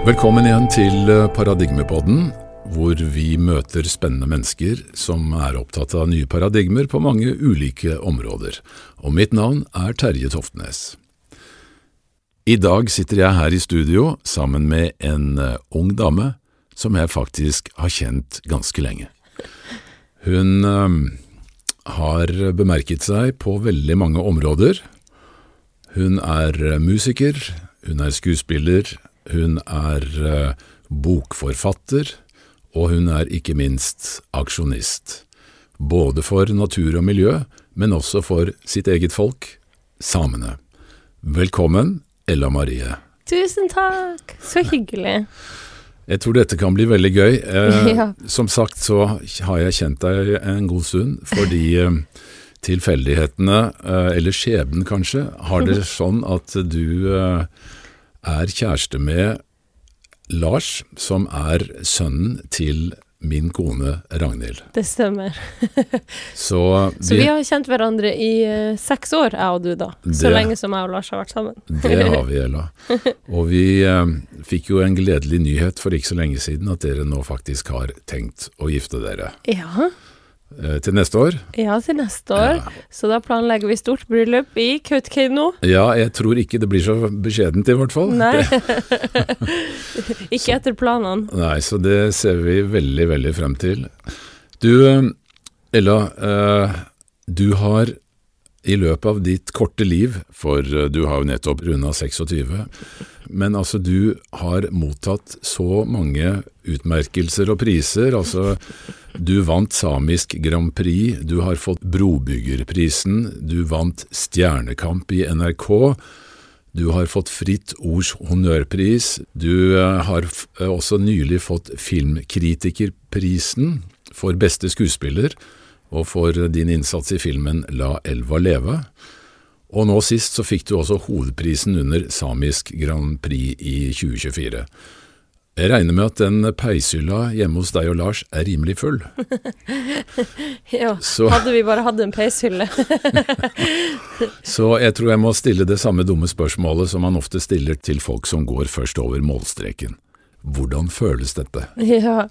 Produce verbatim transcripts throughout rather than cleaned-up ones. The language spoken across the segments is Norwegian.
Velkommen igjen til Paradigmepodden, hvor vi møter spennende mennesker som er opptatt av nye paradigmer på mange ulike områder. Og mitt navn er Terje Toftnes. I dag sitter jeg her i studio sammen med en ung dame som jeg faktisk har kjent ganske lenge. Hun øh, har bemerket seg på veldig mange områder. Hun er musiker, hun er skuespiller, hun er uh, bokforfatter, og hun er ikke minst aksjonist. Både for natur og miljø, men også for sitt eget folk, samene. Velkommen, Ella Marie. Tusen takk, så hyggelig. Jeg tror dette kan bli veldig gøy. Eh, ja. Som sagt så har jeg kjent deg en god stund, fordi eh, tilfeldighetene, eh, eller skjebnen kanskje, har det sånn at du eh, er kjæreste med Lars, som er sønnen til min kone Ragnhild. Det stemmer. Så, vi, Så vi har kjent hverandre i uh, seks år, jeg og du da. Så det, lenge som jeg og Lars har vært sammen. Det har vi, Ella. Og vi eh, fikk jo en gledelig nyhet for ikke så lenge siden, at dere nå faktisk har tenkt å gifte dere. Ja. Eh, til neste år? Ja, til neste år. Ja. Så da planlegger vi stort bryllup i Kautokeino. Ja, jeg tror ikke det blir så beskjedent i hvert fall. Nei. Ikke etter planene. Nei, så det ser vi veldig, veldig frem til. Du, Ella, eh, du har i løpet av ditt korte liv, for du har jo nettopp rundet tjueseks, men altså du har mottatt så mange utmerkelser og priser, altså du vant Samisk Grand Prix, du har fått Brobyggerprisen, du vant Stjernekamp i N R K, du har fått Fritt Ords Honnørpris, du har også nylig fått Filmkritikerprisen for beste skuespiller, og for din innsats i filmen La Elva leve. Og nå sist så fikk du også hovedprisen under Samisk Grand Prix i tjue tjuefire. Jeg regner med at den peishylla hjemme hos deg og Lars er rimelig full. Ja, så, hadde vi bare hatt en peishylle. Så jeg tror jeg må stille det samme dumme spørsmålet som man ofte stiller til folk som går først over målstreken. Hvordan føles dette? Ja,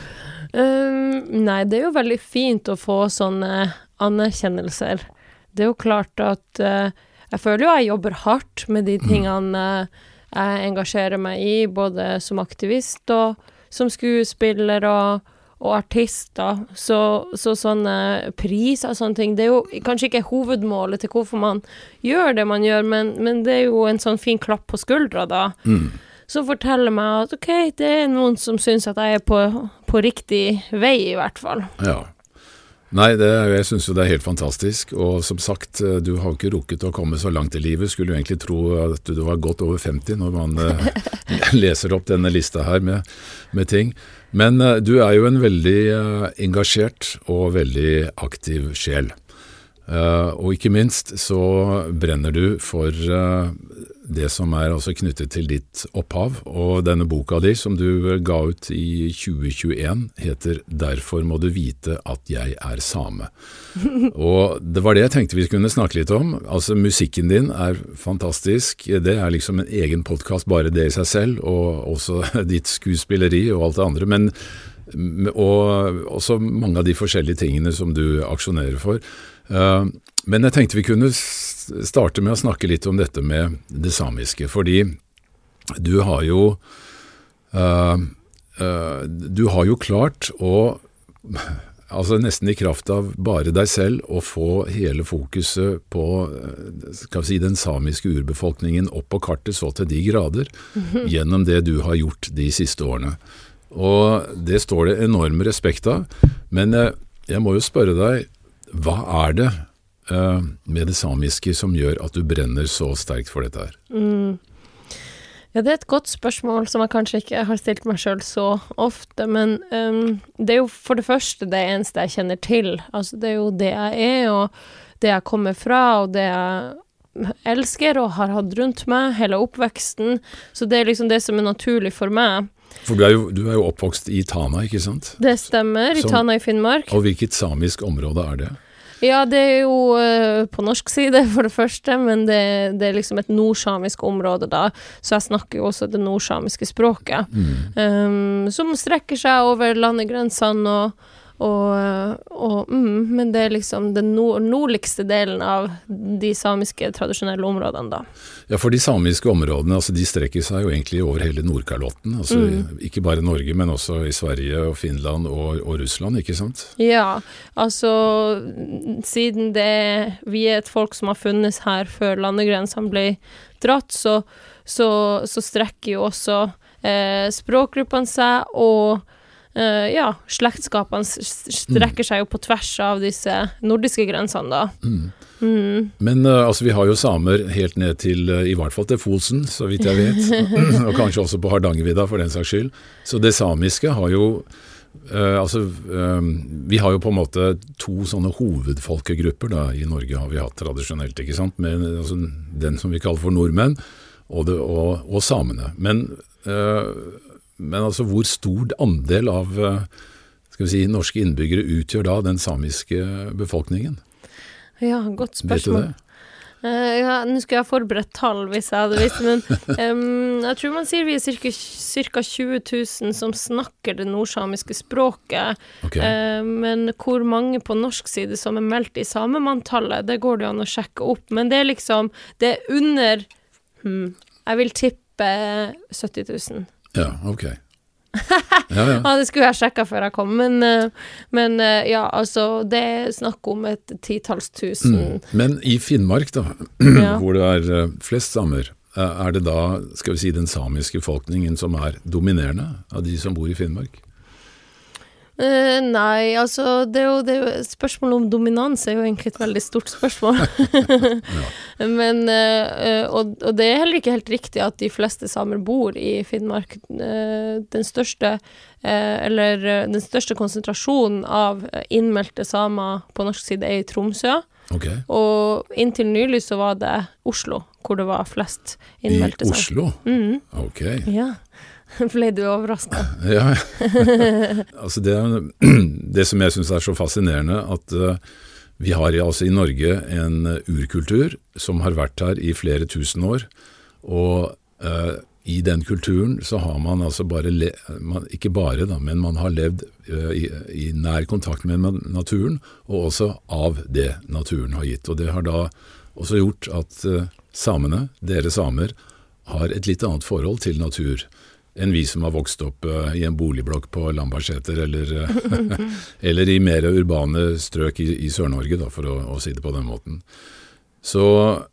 Um, nei, det er jo veldig fint å få sånne anerkjennelser. Det er jo klart at uh, jeg føler jo jeg jobber hardt med de tingene uh, jeg engasjerer meg i, både som aktivist og som skuespiller og, og artist da. Så, så sånne priser og sånne ting, det er jo kanskje ikke hovedmålet til hvorfor man gjør det man gjør, men, men det er jo en sånn fin klapp på skuldra da. Mm. Som forteller meg at ok, det er noen som synes at jeg er på, på riktig vei i hvert fall. Ja. Nei, det, jeg synes jo det er helt fantastisk, og som sagt, du har ikke rukket å komme så langt i livet, skulle jo egentlig tro at du var godt over femti når man uh, leser opp denne lista her med, med ting. Men uh, du er jo en veldig uh, engasjert og veldig aktiv sjel. Uh, og ikke minst så brenner du for uh, det som er altså knyttet til ditt opphav, og denne boka di som du ga ut i tjue tjueen heter «Derfor må du vite at jeg er same». Og det var det jeg tenkte vi kunne snakke litt om. Altså musikken din er fantastisk, det er liksom en egen podcast bare det i seg selv, og også ditt skuespilleri og alt det andre, men og også mange av de forskjellige tingene som du aksjonerer for. Uh, men jeg tenkte vi kunne starte med å snakke litt om dette med det samiske, fordi du har jo uh, uh, du har jo klart å altså nesten i kraft av bare deg selv å få hele fokuset på skal vi si, den samiske urbefolkningen opp på kartet så til de grader mm-hmm. gjennom det du har gjort de siste årene. Og det står det enorm respekt av, men uh, jeg må jo spørre deg, hva er det uh, med det samiske som gjør at du brenner så sterkt for dette her? Mm. Ja, det er et godt spørsmål som jeg kanskje ikke har stilt meg selv så ofte, men um, det er jo for det første det eneste jeg kjenner til. Altså det er jo det jeg er, og det jeg kommer fra, og det jeg elsker og har hatt rundt meg hele oppveksten. Så det er liksom det som er naturlig for meg. For du er jo, du er jo oppvokst i Tana, ikke sant? Det stemmer, i som, Tana i Finnmark. Og hvilket samisk område er det? Ja, det er jo uh, på norsk side for det første, men det, det er liksom et nordsamisk område da, så jeg snakker jo også det nordsamiske språket, mm. um, som strekker seg over landegrensene og Og, og, mm, men det er liksom den nord nordligste delen av de samiske tradisjonelle områdene da. Ja, for de samiske områdene, altså de strekker seg jo egentlig over hele Nordkalotten, altså mm. ikke bare Norge, men også i Sverige og Finland og, og Russland, ikke sant? Ja, altså siden det, vi er et folk som har funnes her før landegrensene ble dratt, så, så, så strekker jo også eh, språkgruppene seg, og Uh, ja, slektskapene strekker seg jo på tvers av disse nordiske grensene da. Mm. Mm. Men uh, altså vi har jo samer helt ned til, uh, i hvert fall til Fosen, så vidt jeg vet, og kanskje også på Hardangervidda for den saks skyld. Så det samiske har jo, uh, altså uh, vi har jo på en måte to sånne hovedfolkegrupper da, i Norge har vi hatt tradisjonelt, ikke sant? Med altså, den som vi kaller for nordmenn, og, det, og, og samene. Men uh, Men altså, hvor stor andel av skal vi si, norske innbyggere utgjør da den samiske befolkningen? Ja, godt spørsmål. Vet du det? Uh, ja, nå skulle jeg forberedt tall hvis jeg hadde visst, men um, jeg tror man sier vi er cirka, cirka tjue tusen som snakker det nordsamiske språket, okay. uh, men hvor mange på norsk side som er meldt i samemanntallet, det går det an å sjekke opp, men det er liksom, det er under, hmm, jeg vil tippe sytti tusen. Ja, ok. Ja, ja. Ja, det skulle jeg sjekket før jeg kom, men, men ja, altså, det er snakk om et titalls tusen. Mm. Men i Finnmark da, ja. hvor det er flest samer, er det da, skal vi si, den samiske befolkningen som er dominerende av de som bor i Finnmark? Uh, nei, altså, det er jo, det er jo spørsmål om dominans er jo egentlig et veldig stort spørsmål. Ja. Men, uh, og, og det er heller ikke helt riktig at de fleste samer bor i Finnmark. Uh, den største, uh, eller den største konsentrasjonen av innmeldte samer på norsk side er i Tromsø. Okay. Og inntil nylig så var det Oslo, hvor det var flest innmeldte samer. I Oslo? Mm. Ok. Ja. Ble du overrasket? Ja, altså det, det som jeg synes er så fascinerende, at uh, vi har altså i Norge en urkultur som har vært her i flere tusen år, og uh, i den kulturen så har man altså bare, le, man, ikke bare da, men man har levd uh, i, i nær kontakt med naturen, og også av det naturen har gitt. Og det har da også gjort at uh, samene, dere samer, har et litt annet forhold til natur enn vi som har vokst opp uh, i en boligblokk på Lambertseter, eller, uh, eller i mer urbane strøk i, i Sør-Norge, da, for å, å si det på den måten. Så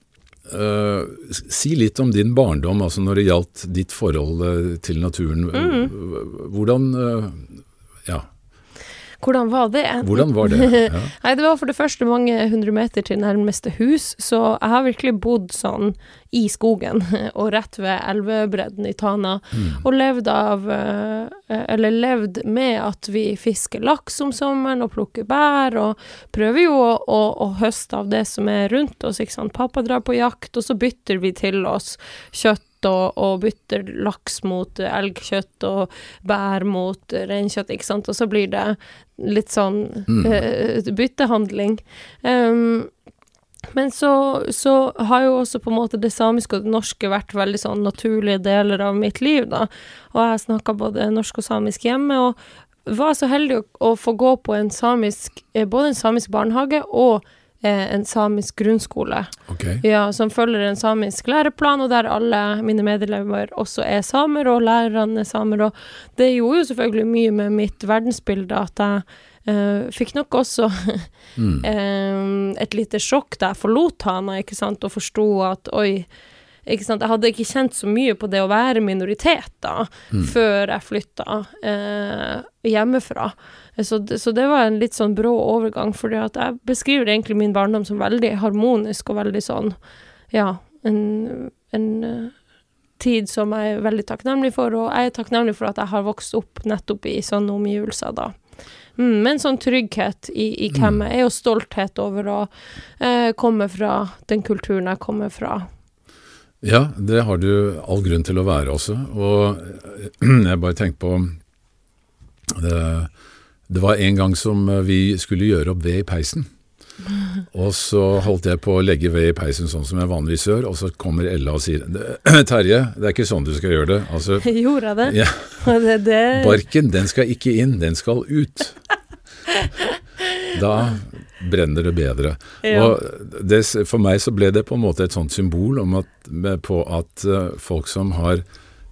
uh, si litt om din barndom, altså når det gjaldt ditt forhold uh, til naturen. Mm. Hvordan, uh, ja... Hvordan var det? Hvordan var det? Ja. Nei, det var for det første mange hundre meter til nærmeste hus, så jeg har virkelig bodd sånn i skogen, og rett ved elvebredden i Tana, mm. og levd av, eller levd med at vi fisker laks om sommeren, og plukker bær, og prøver jo å, å, å høste av det som er rundt oss, ikke sant? Pappa drar på jakt, og så bytter vi til oss kjøtt, Og, og bytter laks mot elgkjøtt og bær mot reinkjøtt, ikke sant? Og så blir det litt sånn mm. uh, byttehandling. Um, men så, så har jo også på en måte det samiske og det norske vært veldig sånn naturlige deler av mitt liv da. Og jeg snakket både norsk og samisk hjemme, og var så heldig å, å få gå på en samisk, både en samisk barnehage og en samisk grunnskole, okay. ja, som følger en samisk læreplan, og der alle mine medelever også er samer, og lærerne er samer, og det gjorde jo selvfølgelig mye med mitt verdensbilde, at jeg uh, fikk nok også mm. um, et lite sjokk da jeg forlot Tana, ikke sant, og forstod at, oi, ikke sant, jeg hadde ikke kjent så mye på det å være minoritet da, mm. før jeg flyttet uh, hjemmefra. Så det, så det var en litt sånn brå overgang, fordi at jeg beskriver egentlig min barndom som veldig harmonisk og veldig sånn, ja, en, en uh, tid som jeg er veldig takknemlig for, og jeg er takknemlig for at jeg har vokst opp nettopp i sånne omgivelser da. Mm, men sånn trygghet i, i hvem jeg er, og stolthet over å uh, komme fra den kulturen jeg kommer fra. Ja, det har du all grunn til å være også, og jeg bare tenker på det. Det var en gang som vi skulle gjøre opp ved i peisen, Og så holdt jeg på å legge ved i peisen sånn som jeg vanligvis gjør, og så kommer Ella og sier, Terje, det er ikke sånn du skal gjøre det. Altså, gjorde jeg det? Ja, det, det... barken, den skal ikke inn, den skal ut. Da brenner det bedre. Ja. Og det, for meg så ble det på en måte et sånt symbol om at, på at folk som har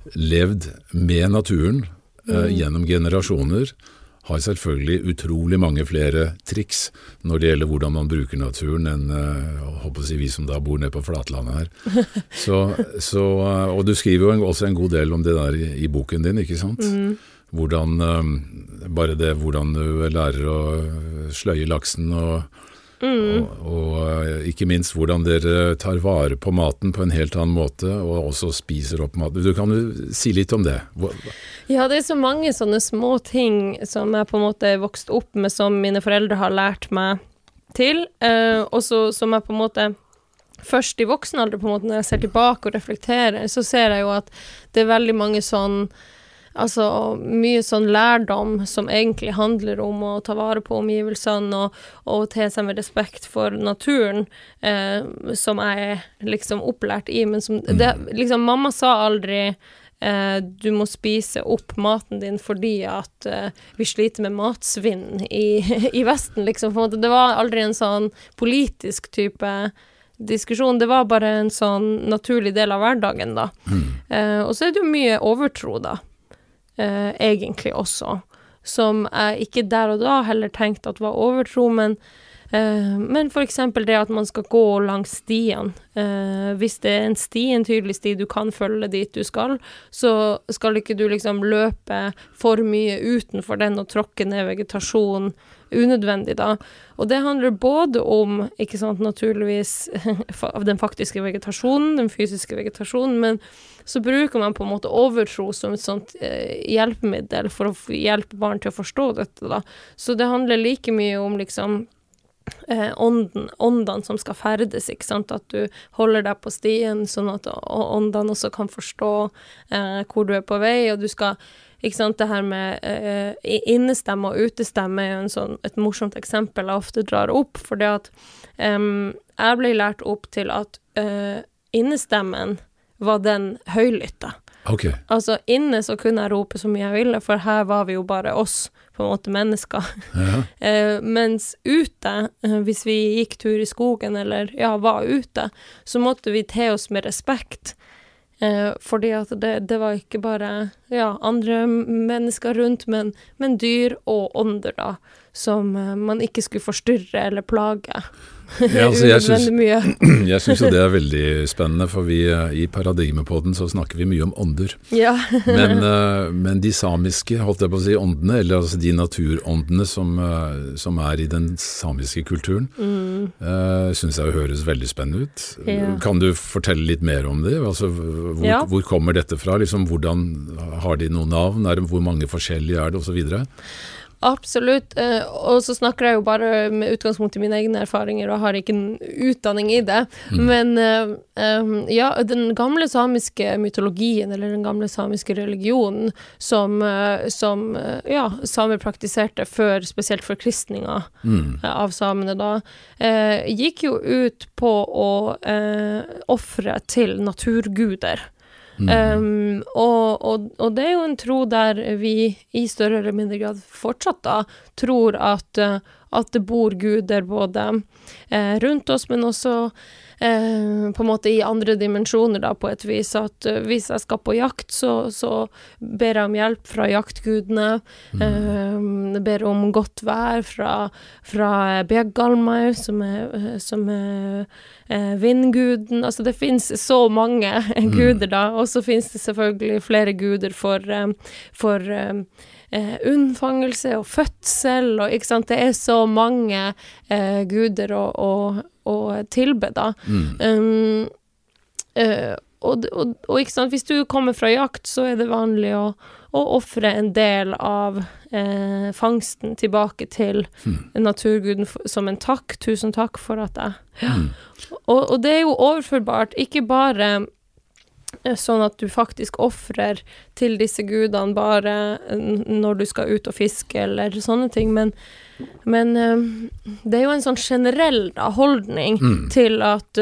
levd med naturen mm. uh, gjennom generasjoner, har selvfølgelig utrolig mange flere triks når det gjelder hvordan man bruker naturen enn uh, håper å si, vi som da bor nede på flatlandet her. Så, så, uh, og du skriver jo en, også en god del om det der i, i boken din, ikke sant? Mm. Hvordan, um, bare det, hvordan du lærer å sløye laksen og Mm. Og, og uh, ikke minst hvordan dere tar vare på maten på en helt annen måte, og også spiser opp mat. Du kan jo si litt om det. Hva? Ja, det er så mange sånne små ting som jeg på en måte vokst opp med, som mine foreldre har lært meg til, uh, og så, som jeg på en måte først i voksen alder, på en måte, når jeg ser tilbake og reflekterer, så ser jeg jo at det er veldig mange sånn altså mye sånn lærdom som egentlig handler om å ta vare på omgivelsene og, og te seg med respekt for naturen, eh, som jeg er liksom opplært i, men som det, liksom, mamma sa aldri eh, du må spise opp maten din fordi at eh, vi sliter med matsvinn i, i Vesten, liksom. For det var aldri en sånn politisk type diskusjon, det var bare en sånn naturlig del av hverdagen da. Mm. Eh, og så er det jo mye overtro da. Uh, egentlig også, som jeg ikke der og da heller tenkte at var overtro, men, uh, men for eksempel det at man skal gå langs stien. Uh, hvis det er en sti, en tydelig sti du kan følge dit du skal, så skal ikke du liksom løpe for mye utenfor den og tråkke ned vegetasjon unødvendig da. Og det handler både om, ikke sant, naturligvis av den faktiske vegetasjonen, den fysiske vegetasjonen, men så bruker man på en måte overtro som et sånt eh, hjelpemiddel for å hjelpe barn til å forstå dette da. Så det handler like mye om liksom eh, ånden, åndene som skal ferdes, ikke sant, at du holder deg på stien sånn at åndene også kan forstå eh, hvor du er på vei, og du skal ikke sant, det her med eh, innestemme og utestemme er jo en sånn, et morsomt eksempel jeg ofte drar opp, for det at um, jeg ble lært opp til at uh, innestemmen var den høylytte. Okay. Altså inne så kunne jeg rope så mye jeg ville, for her var vi jo bare oss, på en måte mennesker. Ja. uh, mens ute, uh, hvis vi gikk tur i skogen, eller ja, var ute, så måtte vi te oss med respekt. Eh, fordi at det, det var ikke bare ja, andre mennesker rundt, men, men dyr og ånder da, som eh, man ikke skulle forstyrre eller plage. Ja, altså, jeg syns, jeg syns jo det er veldig spennende, for vi i Paradigmepodden så snakker vi mye om ånder. Ja. men, uh, men de samiske, holdt jeg på å si, åndene, eller altså de naturåndene som, uh, som er i den samiske kulturen, mm. uh, syns jeg høres veldig spennende ut. Ja. Kan du fortelle litt mer om det? Altså, hvor, ja. hvor kommer dette fra? Liksom, hvordan har de noen navn? Er det, hvor mange forskjellige er det, og så videre? Absolutt, uh, og så snakker jeg jo bare med utgangspunkt i mine egne erfaringer og har ikke en utdanning i det, mm. men uh, um, ja, den gamle samiske mytologien eller den gamle samiske religionen som, uh, som uh, ja, samer praktiserte før, spesielt for kristninga mm. uh, av samene da, uh, gikk jo ut på å uh, offre til naturguder. Mm. Um, og, og, og det er jo en tro der vi i større eller mindre grad fortsatt da tror at, uh, at det bor guder både uh, rundt oss, men også uh, på en måte i andre dimensjoner da, på et vis at uh, hvis jeg skal på jakt, så, så ber jeg om hjelp fra jaktgudene, mm. uh, ber om godt vær fra, fra Bjeggalmau, som er, som er Eh, vindguden, altså det finnes så mange mm. guder da, og så finnes det selvfølgelig flere guder for, um, for um, eh, unnfangelse og fødsel, og ikke sant, det er så mange eh, guder å, å, å tilbe da. Mm. Um, eh, og, og, og ikke sant, hvis du kommer fra jakt, så er det vanlig å og offre en del av eh, fangsten tilbake til mm. naturguden for, som en takk, tusen takk for at jeg ja. mm. og, og det er jo overførbart ikke bare sånn at du faktisk offrer til disse gudene bare når du skal ut og fiske eller sånne ting, men, men det er jo en sånn generell da, holdning mm. til at,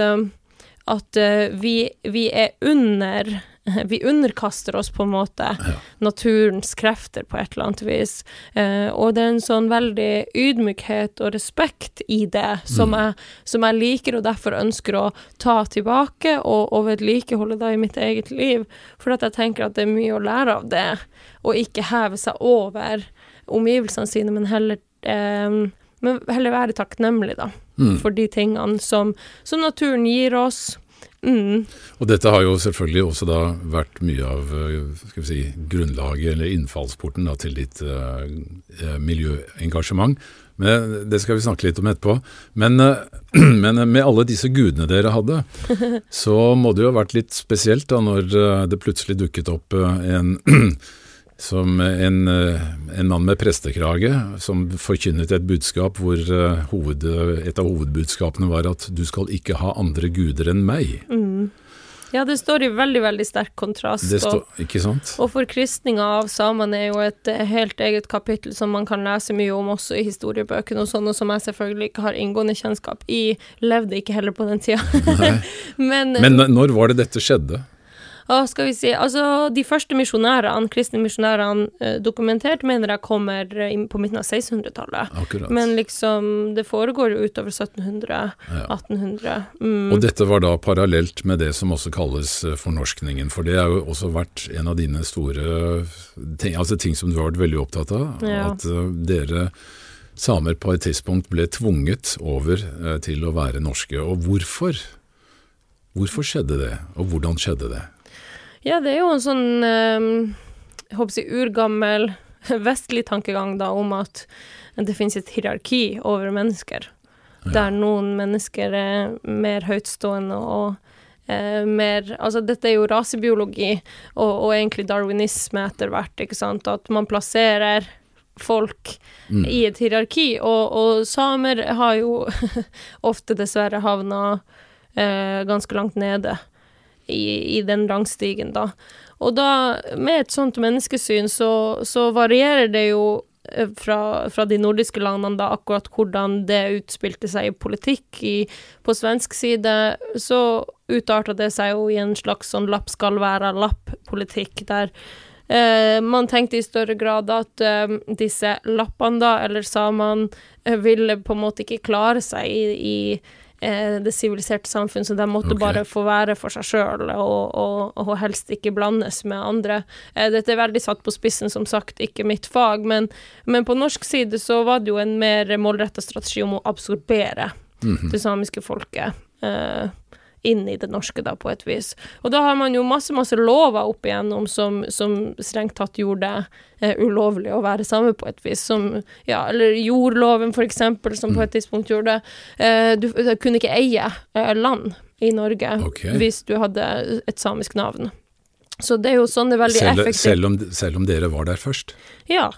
at vi, vi er under vi underkaster oss på en måte ja. naturens krefter på et eller annet vis, eh, og det er en sånn veldig ydmykhet og respekt i det som, mm. jeg, som jeg liker og derfor ønsker å ta tilbake og, og vedlikeholde da i mitt eget liv, for at jeg tenker at det er mye å lære av det, og ikke heve seg over omgivelsene sine, men heller, eh, men heller være takknemlig da, mm. for de tingene som, som naturen gir oss. Mm. Og dette har jo selvfølgelig også da vært mye av skal vi si, grunnlaget eller innfallsporten da, til ditt uh, miljøengasjement. Men det skal vi snakke litt om etterpå. Men, uh, men med alle disse gudene dere hadde, så må det jo ha vært litt spesielt da når uh, det plutselig dukket opp uh, en som en, en mann med prestekrage som forkynnet et budskap hvor uh, hoved, et av hovedbudskapene var at du skal ikke ha andre guder enn meg. Mm. Ja, det står i veldig, veldig sterk kontrast. Det står, og, ikke sant? Og forkristninga av samene er jo et helt eget kapittel som man kan lese mye om også i historiebøkene og sånn, og som jeg selvfølgelig ikke har inngående kjennskap i. Levde ikke heller på den tida. Men, Men når var det dette skjedde? Ja, skal vi si, altså de første misjonærene, kristne misjonærene eh, dokumentert, mener jeg kommer inn på midten av sekstenhundretallet. Akkurat. Men liksom, det foregår jo utover sytten hundre, ja. atten hundre. Mm. Og dette var da parallelt med det som også kalles fornorskningen, for det har jo også vært en av dine store ting, altså ting som du har vært veldig opptatt av, ja. At uh, dere samer på et tidspunkt ble tvunget over uh, til å være norske. Og hvorfor? Hvorfor skjedde det, og hvordan skjedde det? Ja, det er jo en sånn, um, jeg håper å si, urgammel vestlig tankegang da, om at det finnes et hierarki over mennesker, ja. Der noen mennesker er mer høytstående og eh, mer, altså dette er jo rasebiologi og, og egentlig darwinisme etter hvert, ikke sant, at man plasserer folk mm. i et hierarki, og, og samer har jo ofte dessverre havnet eh, ganske langt nede. I, i den rangstigen da. Og da, med et sånt menneskesyn, så, så varierer det jo fra, fra de nordiske landene da, akkurat hvordan det utspilte seg i politikk. I, på svensk side så utartet det seg jo i en slags sånn lapp skal være lapp-politikk, der eh, man tenkte i større grad at eh, disse lappene da, eller samene, eh, ville på en måte ikke klare seg i, i det siviliserte samfunn, så de måtte okay. bare få være for seg selv og, og, og helst ikke blandes med andre. Dette er veldig satt på spissen, som sagt, ikke mitt fag, men, men på norsk side så var det jo en mer målrettet strategi om å absorbere mm-hmm. det samiske folket eh, inn i det norske da, på et vis. Og da har man jo masse, masse lover opp igjennom som, som strengt tatt gjorde det eh, ulovlig å være same på et vis, som, ja, eller jordloven for eksempel, som på et tidspunkt gjorde det. Eh, du, du kunne ikke eie eh, land i Norge okay. hvis du hadde et samisk navn. Så det er jo sånn det er veldig selv, effektivt. Selv om, selv om dere var der først? Ja,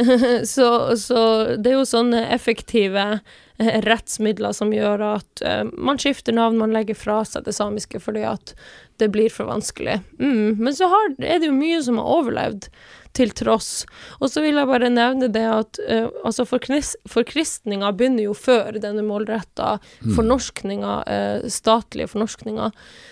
så, så det er jo sånne effektive eh, rettsmidler som gjør at eh, man skifter navn, man legger fra seg det samiske fordi at det blir for vanskelig. Mm, men så har, er det jo mye som har overlevd til tross. Og så vil jeg bare nevne det at eh, altså forknis, forkristninga begynner jo før denne målretta mm. fornorskninga, eh, statlige fornorskninga.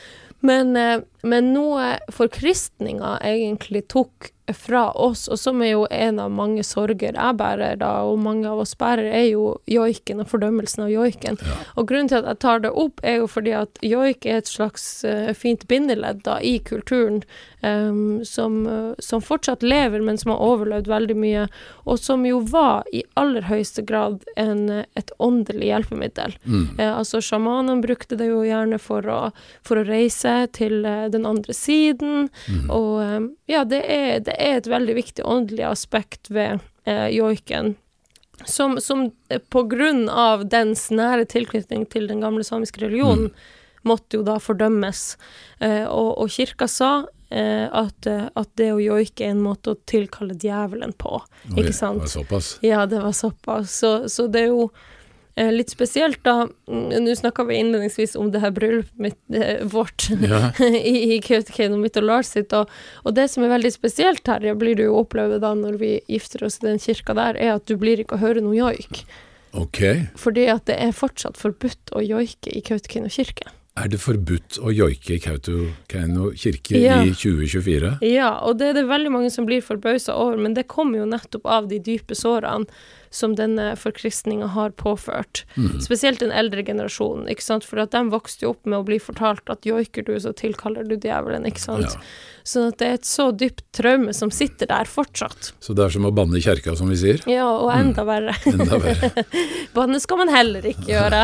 Men, men noe forkristninga egentlig tok fra oss, og som er jo en av mange sorger jeg bærer da, og mange av oss bærer, er jo joiken og fordømmelsen av joiken. Ja. Og grunnen til at jeg tar det opp er jo fordi at joik er et slags uh, fint bindeledd da, i kulturen, um, som, uh, som fortsatt lever, men som har overlevd veldig mye, og som jo var i aller høyeste grad en, et åndelig hjelpemiddel. Mm. Uh, altså, shamanene brukte det jo gjerne for å, for å reise til uh, den andre siden, mm. og um, ja, det er, det er et veldig viktig åndelig aspekt ved eh, joiken, som, som på grunn av dens nære tilknytning til den gamle samiske religionen, mm. måtte jo da fordømmes. Eh, og, og kirka sa eh, at, at det å joike er en måte å tilkalle djevelen på. Oi, ikke sant? Det var såpass. Ja, det var såpass. Så, så det er jo Eh, litt spesielt da, nå snakket vi innledningsvis om det her bryllupet mitt, eh, vårt Ja. i, i Kautokeino, mitt og Lars sitt, og, og det som er veldig spesielt her, det blir du jo oppleve da når vi gifter oss i den kirka der, er at du blir ikke å høre noe joik. Ok. Fordi at det er fortsatt forbudt å joike i Kautokeino kirke. Er det forbudt å joike i Kautokeino kirke Ja. i tjue tjuefire? Ja, og det er det veldig mange som blir forbauset over, men det kommer jo nettopp av de dype sårene som denne forkristningen har påført. Mm. Spesielt den eldre generasjonen, ikke sant? For at de vokste jo opp med å bli fortalt at joiker du, så tilkaller du djevelen, ikke sant? Ja. Så at det er et så dypt traume som sitter der fortsatt. Så det er som å banne i kjerka, som vi sier? Ja, og enda verre. Enda verre. Banne skal man heller ikke gjøre.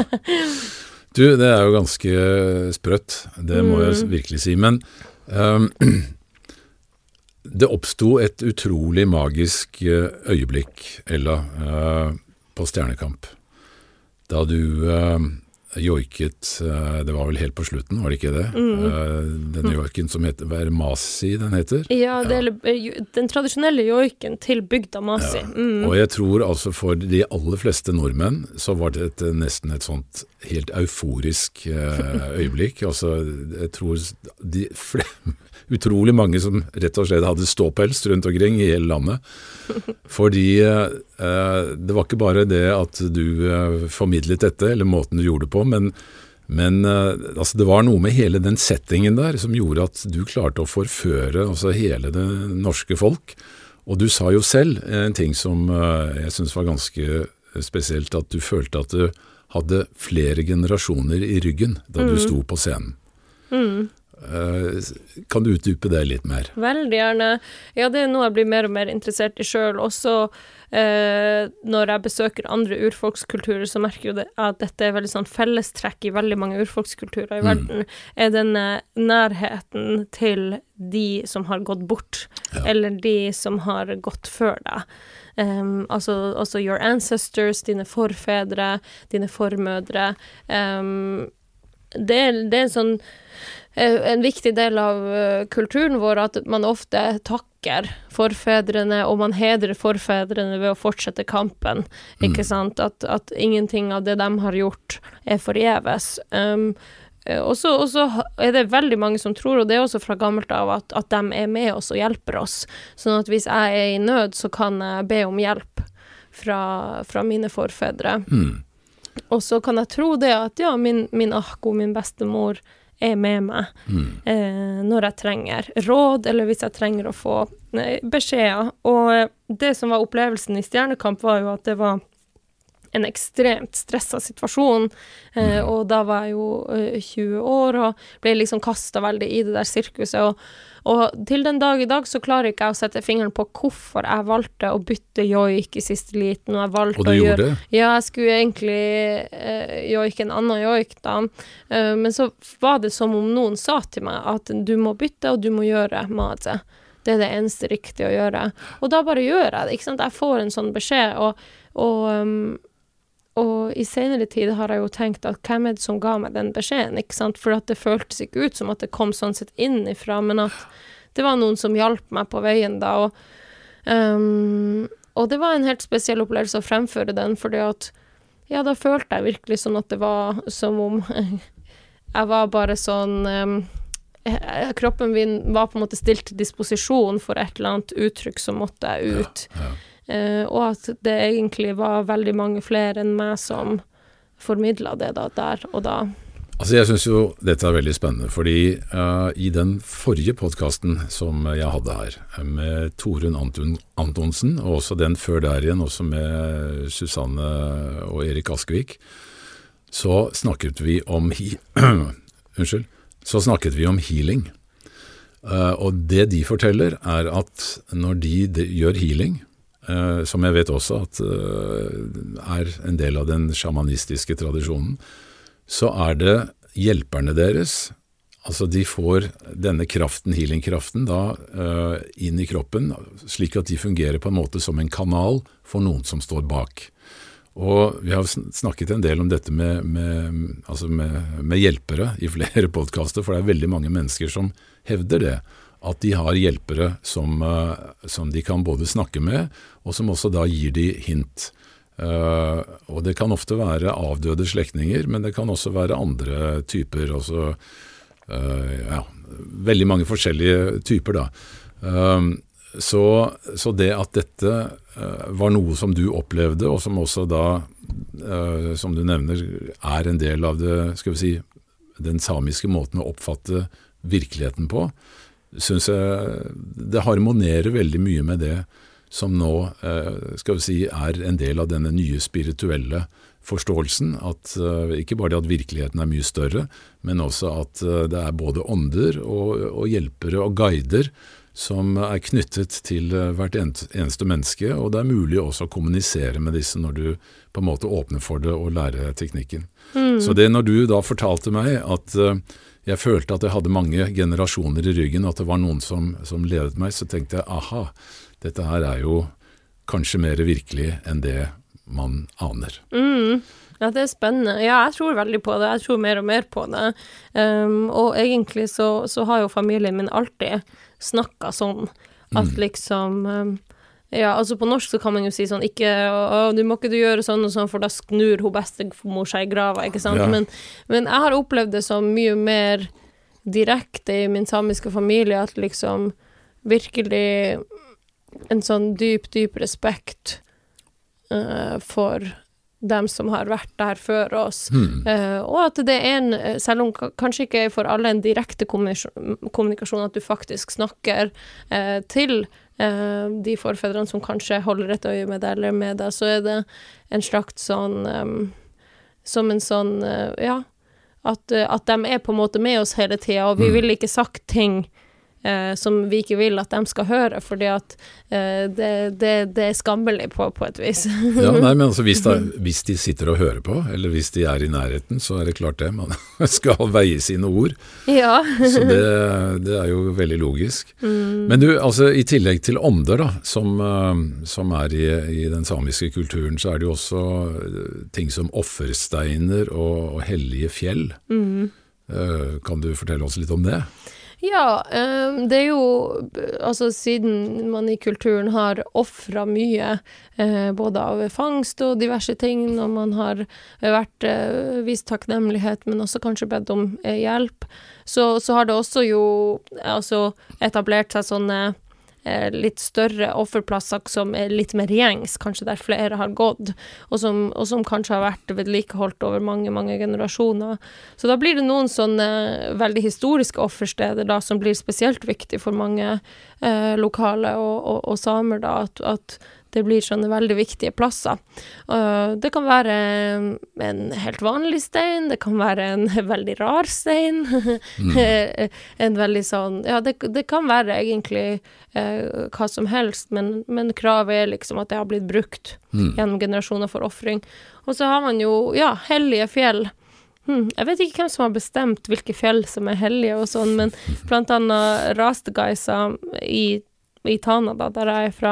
Du, det er jo ganske sprøtt, det må jeg virkelig si, men um, det oppstod et utrolig magisk øyeblikk, Ella, uh, på Stjernekamp, da du uh, joiket, uh, det var vel helt på slutten, var det ikke det? Mm. Uh, denne joiken som heter, hva er det, Masi den heter? Ja, det er den tradisjonelle joiken til bygda Masi. Ja. Mm. Og jeg tror altså for de aller fleste nordmenn så var det et, nesten et sånt helt euforisk uh, øyeblikk. Altså, jeg tror de flere utrolig mange som rett og slett hadde ståpels rundt omkring i hele landet. Fordi eh, det var ikke bare det at du eh, formidlet dette, eller måten du gjorde det på, men, men eh, altså det var noe med hele den settingen der som gjorde at du klarte å forføre altså hele det norske folk. Og du sa jo selv en ting som eh, jeg synes var ganske spesielt, at du følte at du hadde flere generasjoner i ryggen da mm. du sto på scenen. Mm. Kan du utdype det litt mer? Veldig gjerne. Ja, det er noe jeg blir mer og mer interessert i selv. Også eh, når jeg besøker andre urfolkskulturer, så merker jeg det, at dette er veldig sånn fellestrekk i veldig mange urfolkskulturer i mm. verden, er denne nærheten til de som har gått bort, ja. Eller de som har gått før deg. Um, altså, altså your ancestors, dine forfedre, dine formødre. Um, det, er, det er en sånn en viktig del av uh, kulturen vår at man ofte takker forfedrene, og man hedrer forfedrene ved å fortsette kampen, mm. ikke sant? At, at ingenting av det de har gjort er forgjeves. Um, og så er det veldig mange som tror, og det er også fra gammelt av, at, at de er med oss og hjelper oss. Sånn at hvis jeg er i nød, så kan jeg be om hjelp fra, fra mine forfedre. Mm. Og så kan jeg tro det at ja, min, min ahko, min bestemor, er med meg mm. eh, når jeg trenger råd, eller hvis jeg trenger å få nei, beskjeder. Og det som var opplevelsen i Stjernekamp var jo at det var en ekstremt stresset situasjon, eh, og da var jeg jo eh, tjue år, og ble liksom kastet veldig i det der sirkuset, og, og til den dag i dag så klarer ikke jeg å sette fingeren på hvorfor jeg valgte å bytte joik i siste liten, og jeg valgte og du å gjorde gjøre, det? Ja, jeg skulle egentlig eh, joik en annen joik da, eh, men så var det som om noen sa til meg at du må bytte, og du må gjøre mate. Det er det eneste riktige å gjøre. Og da bare gjør jeg det, ikke sant? Jeg får en sånn beskjed, og, og um, Og i senere tid har jeg jo tenkt at hvem er det som ga meg den beskjeden, ikke sant? For at det føltes ikke ut som at det kom sånn sett innifra, men at det var noen som hjalp meg på veien da, og, um, og det var en helt spesiell opplevelse å fremføre den, fordi at, ja, da følte jeg virkelig sånn at det var som om jeg var bare sånn, um, kroppen min var på en måte stilt til disposisjon for et eller annet uttrykk som måtte jeg ut. Ja, ja. Uh, og at det egentlig var veldig mange flere enn meg som formidlet det da, der og da. Altså jeg synes jo dette er veldig spennende, fordi uh, i den forrige podcasten som jeg hadde her, med Torunn Anton, Antonsen, og også den før der igjen, også med Susanne og Erik Askevik, så snakket vi om he- unnskyld, så snakket vi om healing. Uh, og det de forteller er at når de, de gjør healing, Uh, som jeg vet også at uh, er en del av den shamanistiske tradisjonen, så er det hjelperne deres, altså de får denne kraften, healingkraften, da uh, inn i kroppen, slik at de fungerer på en måte som en kanal for noen som står bak. Og vi har snakket en del om dette med, med, altså med, med hjelpere i flere podcaster, for det er veldig mange mennesker som hevder det, at de har hjelpere som, som de kan både snakke med, og som også da gir de hint. Uh, og det kan ofte være avdøde slektninger, men det kan også være andre typer, altså uh, ja, veldig mange forskjellige typer da. Um, så, så det at dette uh, var noe som du opplevde, og som også da, uh, som du nevner, er en del av det, skal vi si, den samiske måten å oppfatte virkeligheten på, synes jeg det harmonerer veldig mye med det som nå, skal vi si, er en del av denne nye spirituelle forståelsen, at ikke bare det at virkeligheten er mye større, men også at det er både ånder og, og hjelpere og guider som er knyttet til hvert eneste menneske, og det er mulig også å kommunisere med disse når du på en måte åpner for det og lærer teknikken. Mm. Så det når du da fortalte meg at jeg følte at jeg hadde mange generasjoner i ryggen, at det var noen som, som ledet meg, så tenkte jeg, aha, dette her er jo kanskje mer virkelig enn det man aner. Mm. Ja, det er spennende. Ja, jeg tror veldig på det. Jeg tror mer og mer på det. Um, og egentlig så, så har jo familien min alltid snakket sånn, at mm. liksom... Um, ja, altså på norsk så kan man jo si sånn, ikke, å, du må ikke du gjøre sånn og sånn, for da snur hun bestemor seg i grava, ikke sant? Ja. Men, men jeg har opplevd det som mye mer direkte i min samiske familie, at liksom virkelig en sånn dyp, dyp respekt uh, for dem som har vært der før oss. Mm. Uh, og at det er en, selv om k- kanskje ikke for alle en direkte kommunikasjon, kommunikasjon at du faktisk snakker uh, til uh, de forfedrene som kanskje holder et øye med deg eller med deg, så er det en slags sånn, um, som en sånn, uh, ja, at, uh, at de er på en måte med oss hele tiden, og vi mm. vil ikke sagt ting Eh, som vi ikke vil at de skal høre, fordi at eh, det, det, det er skammelig på, på et vis. Ja, nei, men altså hvis, da, hvis de sitter og hører på, eller hvis de er i nærheten, så er det klart det, man skal veie sine ord. Ja. Så det, det er jo veldig logisk. Mm. Men du, altså i tillegg til ånder da, som, som er i, i den samiske kulturen, så er det jo også ting som offersteiner og, og hellige fjell. Mm. Eh, kan du fortelle oss litt om det? Ja, det er jo, altså siden man i kulturen har offret mye, både av fangst og diverse ting, når man har vært vist takknemlighet, men også kanskje bedt om hjelp, så, så har det også jo altså, etablert seg sånne litt større offerplasser som er litt mer gjengs, kanskje der flere har gått, og som, og som kanskje har vært vedlikeholdt over mange, mange generasjoner. Så da blir det noen sånne veldig historiske offersteder da, som blir spesielt viktig for mange eh, lokale og, og, og samer da, at, at det blir sånne veldig viktige plasser. Uh, det kan være en helt vanlig stein, det kan være en veldig rar stein, mm. en veldig sånn, ja, det, det kan være egentlig uh, hva som helst, men, men kravet er liksom at det har blitt brukt mm. gjennom generasjoner for offring. Og så har man jo, ja, hellige fjell. Hmm, jeg vet ikke hvem som har bestemt hvilke fjell som er hellige og sånn, men blant annet Rastgaisa i, i Tana, da, der jeg er fra,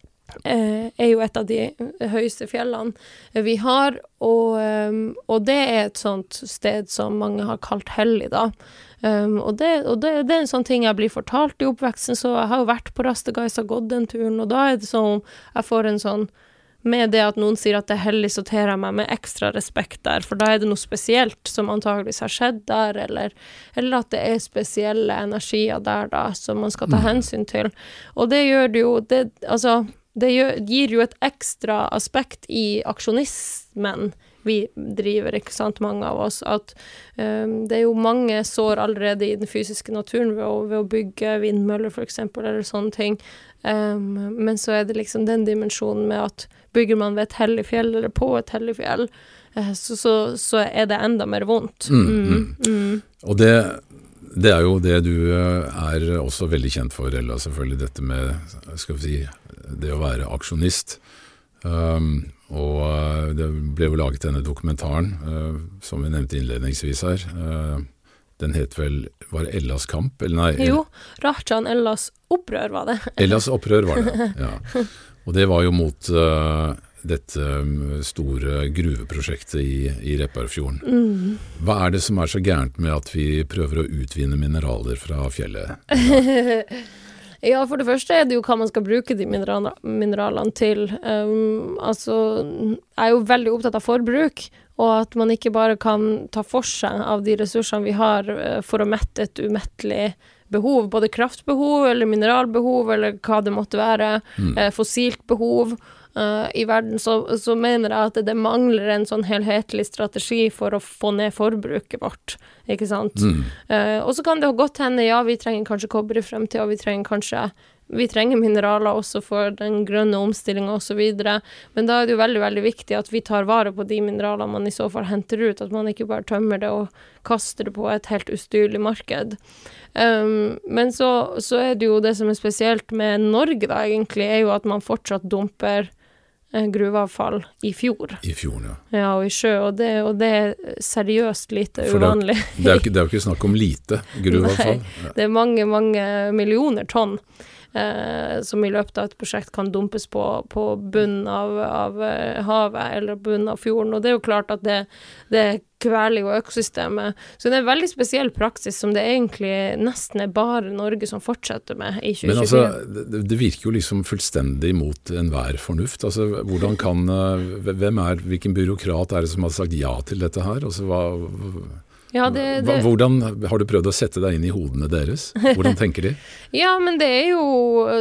Eh, er jo et av de høyeste fjellene vi har, og, um, og det er et sånt sted som mange har kalt hellig da. Um, og det, og det, det er en sånn ting jeg blir fortalt i oppveksten, så jeg har jo vært på Rastgaisa, gått den turen, og da er det sånn, jeg får en sånn, med det at noen sier at det er hellig, så ter jeg meg med ekstra respekt der, for da er det noe spesielt som antageligvis har skjedd der, eller, eller at det er spesielle energier der da, som man skal ta hensyn til. Og det gjør det jo, det, altså, det gjør, gir jo et ekstra aspekt i aksjonismen vi driver, ikke sant, mange av oss, at um, det er jo mange sår allerede i den fysiske naturen ved å, ved å bygge vindmøller for eksempel, eller sånne ting, um, men så er det liksom den dimensjonen med at bygger man ved et hellig fjell, eller på et hellig fjell, uh, så, så, så er det enda mer vondt. Mm, mm. Mm. Og det Det er jo det du er også veldig kjent for, Ella, selvfølgelig dette med, skal vi si, det å være aksjonist. Um, og det ble jo laget denne dokumentaren, uh, som vi nevnte innledningsvis her. Uh, den het vel, var det Ellas kamp? Eller nei? Jo, Rajan Ellas opprør var det. Ellas opprør var det, ja. Og det var jo mot... Uh, dette store gruveprosjektet i, i Repparfjorden. Mm. Hva er det som er så gærent med at vi prøver å utvinne mineraler fra fjellet? Ja, for det første er det jo hva man skal bruke de mineral mineralene til. Um, altså, jeg er jo veldig opptatt av forbruk, og at man ikke bare kan ta for seg av de ressursene vi har uh, for å mette et umettelig behov, både kraftbehov eller mineralbehov eller hva det måtte være, mm. uh, fossilt behov. Uh, I verden så, så mener jeg at det mangler en sånn helhetlig strategi for å få ned forbruket vårt, ikke sant? Mm. Uh, og så kan det godt hende, ja, vi trenger kanskje kobber i fremtiden, og vi trenger kanskje, vi trenger mineraler også for den grønne omstillingen og så videre, men da er det jo veldig, veldig viktig at vi tar vare på de mineralene man i så fall henter ut, at man ikke bare tømmer det og kaster det på et helt ustyrlig marked. Um, men så, så er det jo det som er spesielt med Norge da, egentlig, er jo at man fortsatt dumper gruveavfall i fjord. I fjord, ja. Ja, og i sjø, og det, og det er seriøst lite For uvanlig. Det, det, er jo ikke, det er jo ikke snakk om lite gruveavfall. Nei, ja. Det er mange, mange millioner tonn eh, som i løpet av et prosjekt kan dumpes på, på bunnen av, av havet eller bunnen av fjorden, og det er jo klart at det, det kveler jo økosystemet. Så det er en veldig spesiell praksis som det egentlig nesten er bare Norge som fortsetter med i tjue tjuefire. Men altså, det, det virker jo liksom fullstendig mot enhver fornuft. Altså, hvordan kan, hvem er, hvilken byråkrat er det som har sagt ja til dette her? Altså, hva, ja, det, det, hvordan har du prøvd å sette deg inn i hodene deres? Hvordan tenker de? Ja, men det er jo,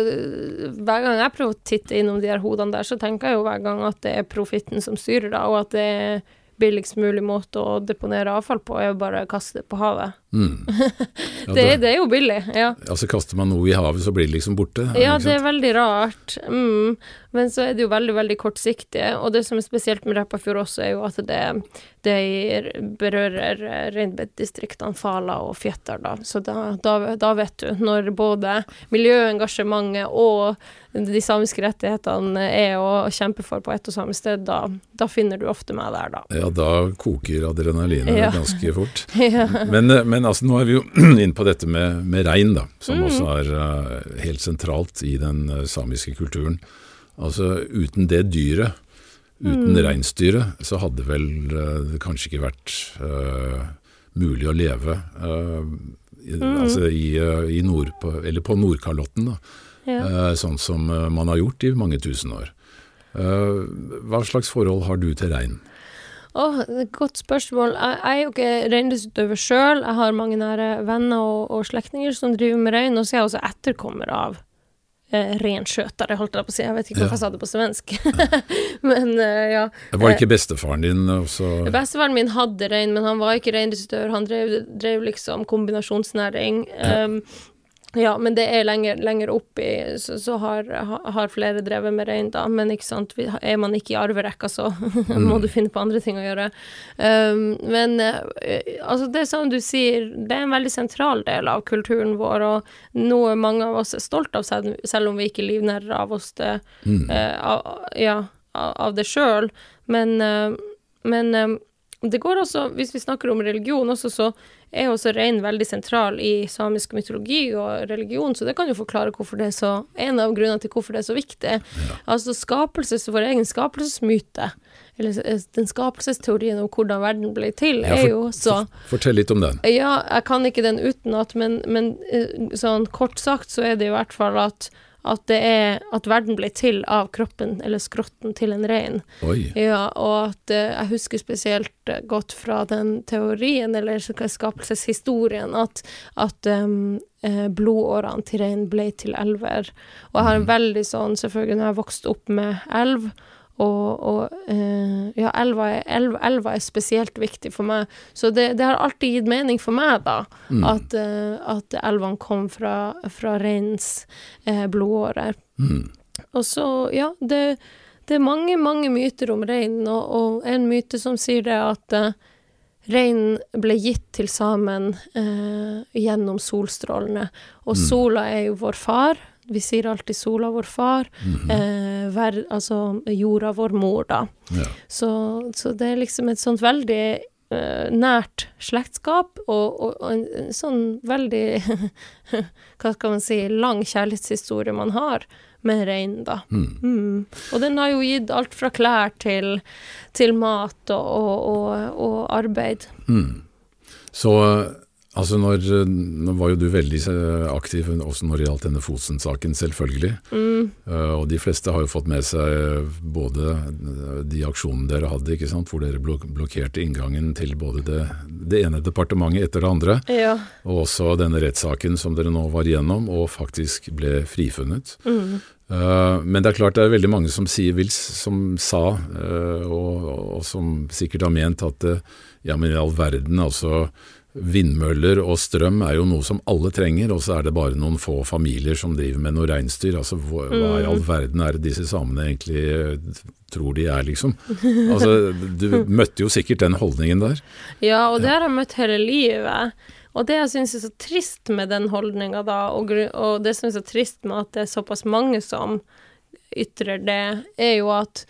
hver gang jeg prøver å titte innom de her hodene der, så tenker jeg jo hver gang at det er profitten som styrer da, og at det er billigst mulig måte å deponere avfall på er jo bare å kaste det på havet. Mm. Ja, det, det er jo billig, ja. Altså kaster man noe i havet, så blir det liksom borte. Ja, det er veldig rart. Mm. Men så er det jo veldig, veldig kortsiktig. Og det som er spesielt med Repparfjord også, er jo at det, det berører reinbeitedistriktene Fala og Fjetter, da. Så da, da, da vet du, når både miljøengasjementet og de samiske rettighetene er å kjempe for på ett og samme sted, da, da finner du ofte meg der, da. Ja, da koker adrenalinet ja. ganske fort. Ja. Men, men altså, nå er vi jo inne på dette med, med rein, da, som mm. også er uh, helt sentralt i den uh, samiske kulturen. Altså, uten det dyret, uten mm. reinsdyret, så hadde vel uh, det kanskje ikke vært uh, mulig å leve uh, i, mm. altså i, uh, i nord på, eller på Nordkalotten, da. Ja. Uh, sånn som uh, man har gjort i mange tusen år. Uh, hva slags forhold har du til rein? Åh, oh, godt spørsmål. Jeg, jeg er jo ikke reindriftsutøver selv. Jeg har mange nære venner og, og slektninger som driver med rein, og så er jeg også etterkommer av eh, renskjøtere, holdt jeg på å si. Jeg vet ikke hvorfor ja. jeg sa det på svensk. Men, uh, ja. Var ikke bestefaren din også? Bestefaren min hadde rein, men han var ikke reindriftsutøver. Han drev, drev liksom kombinasjonsnæring. Ja. Um, Ja, men det er lenger, lenger oppi, så, så har, har flere drevet med rein da, men ikke sant, er man ikke i arverekka, så må du finne på andre ting å gjøre. Um, men uh, altså det som du sier, det er en veldig sentral del av kulturen vår, og noe mange av oss er stolt av, selv, selv om vi ikke livnærer av oss det, mm. uh, av, ja, av det selv, men, uh, men um, det går også, hvis vi snakker om religion også, så er også rein veldig sentral i samisk mytologi og religion, så det kan jo forklare hvorfor det er så, en av grunnene til hvorfor det er så viktig. Ja. Altså skapelses, vår egen skapelsesmyte, eller den skapelsesteorien om hvordan verden ble til, ja, for, er jo så... For, fortell litt om den. Ja, jeg kan ikke den utenat, men, men sånn kort sagt så er det i hvert fall at at det er at verden ble til av kroppen eller skrotten til en rein. Oi. Ja, og at uh, jeg husker spesielt uh, godt fra den teorien eller skapelseshistorien at, at um, uh, blodårene til rein ble til elver. Og jeg har en veldig sånn, selvfølgelig når jeg har vokst opp med elv, og, og uh, ja, elva er, elva, elva er spesielt viktig for meg. Så det, det har alltid gitt mening for meg da, mm. at, uh, at elvene kom fra, fra reinens uh, blodårer. Mm. Og så, ja, det, det er mange, mange myter om rein, og, og en myte som sier det at uh, rein ble gitt til samen uh, gjennom solstrålene. Og mm. sola er jo vår far. Vi sier alltid sola vår far, mm-hmm. eh, ver, altså jorda vår mor da. Ja. Så, så det er liksom et sånt veldig eh, nært slektskap, og, og, og en, en sånn veldig, hva skal man si, lang kjærlighetshistorie man har med rein da. Mm. Mm. Og den har jo gitt alt fra klær til, til mat og, og, og, og arbeid. Mm. Så Altså når, nå var jo du veldig aktiv også når det gjaldt denne Fosen-saken, selvfølgelig. Mm. Uh, og de fleste har jo fått med seg både de aksjonene dere hadde, ikke sant? Hvor dere blok blokkerte inngangen til både det, det ene departementet etter det andre, ja. Og også denne rettssaken som dere nå var igjennom, og faktisk ble frifunnet. Mm. Uh, men det er klart det er veldig mange som sier vils, som sa, uh, og, og som sikkert har ment at uh, ja, men i all verden, altså vindmøller og strøm er jo noe som alle trenger, og så er det bare noen få familier som driver med noe reinsdyr. Altså hva, mm. hva i all verden er det disse samene egentlig uh, tror de er, liksom? Altså, du møtte jo sikkert den holdningen der. Ja, og det har jeg møtt hele livet. Og det jeg synes er så trist med den holdningen da, og, og det som er så trist med at det er såpass mange som ytrer det, er jo at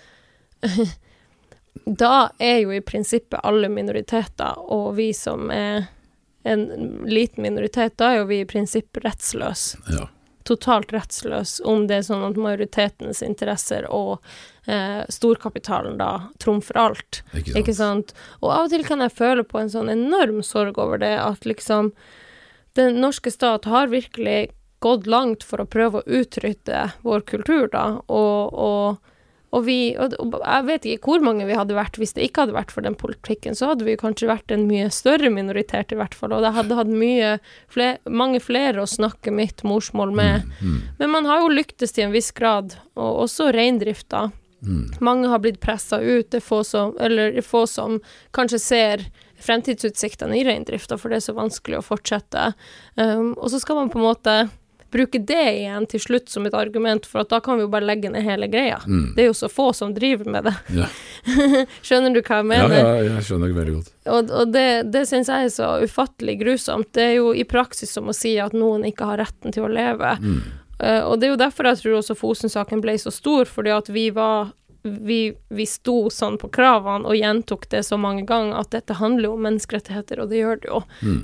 da er jo i prinsippet alle minoriteter, og vi som er en liten minoritet, da er jo vi i prinsippet rettsløse. Ja. Totalt rettsløs, om det er sånn at majoritetens interesser og eh, storkapitalen da trumfer alt. Ikke sant? Ikke sant? Og av og til kan jeg føle på en sånn enorm sorg over det, at liksom den norske stat har virkelig gått langt for å prøve å utrydde vår kultur da, og, og Og vi, og, og jeg vet ikke hvor mange vi hadde vært, hvis det ikke hadde vært for den politikken, så hadde vi kanskje vært en mye større minoritet i hvert fall, og det hadde hatt mye, flere, mange flere å snakke mitt morsmål med. Mm, mm. Men man har jo lyktes til en viss grad, og også reindrifta. Mm. Mange har blitt presset ut, det er få som, eller få som kanskje ser fremtidsutsiktene i reindrifta, for det er så vanskelig å fortsette. Um, og så skal man på en måte bruke det igjen til slutt som et argument, for at da kan vi jo bare legge ned hele greia. Mm. Det er jo så få som driver med det. Ja. Skjønner du hva jeg mener? Ja, ja, jeg skjønner veldig godt. Og, og det, det synes jeg er så ufattelig grusomt. Det er jo i praksis som å si at noen ikke har retten til å leve. Mm. Uh, og det er jo derfor jeg tror også Fosen-saken ble så stor, fordi at vi var Vi, vi sto sånn på kravene og gjentok det så mange ganger at dette handler om menneskerettigheter, og det gjør det jo. Mm.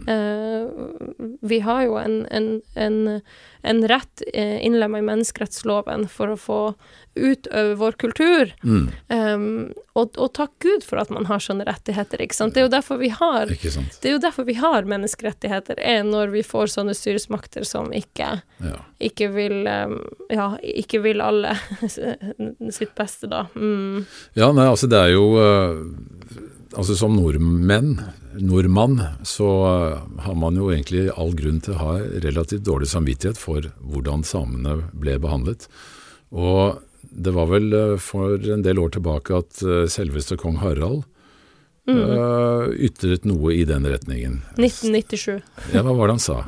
Eh, vi har jo en, en, en, en rett eh, innlemmet i menneskerettsloven for å få utøve vår kultur. Mm. Um, og, og takk Gud for at man har sånne rettigheter, ikke sant? Det er jo derfor vi har, det er jo derfor vi har menneskerettigheter, er når vi får sånne styresmakter som ikke, ja. ikke vil, um, ja, ikke vil alle sitt beste da. Mm. Ja, nei, altså det er jo uh, altså som nordmenn, nordmann, så uh, har man jo egentlig all grunn til å ha relativt dårlig samvittighet for hvordan samene ble behandlet. Og det var vel uh, for en del år tilbake at uh, selveste kong Harald mm. uh, ytret noe i den retningen. nitten nittisju. Ja, hva var det han sa?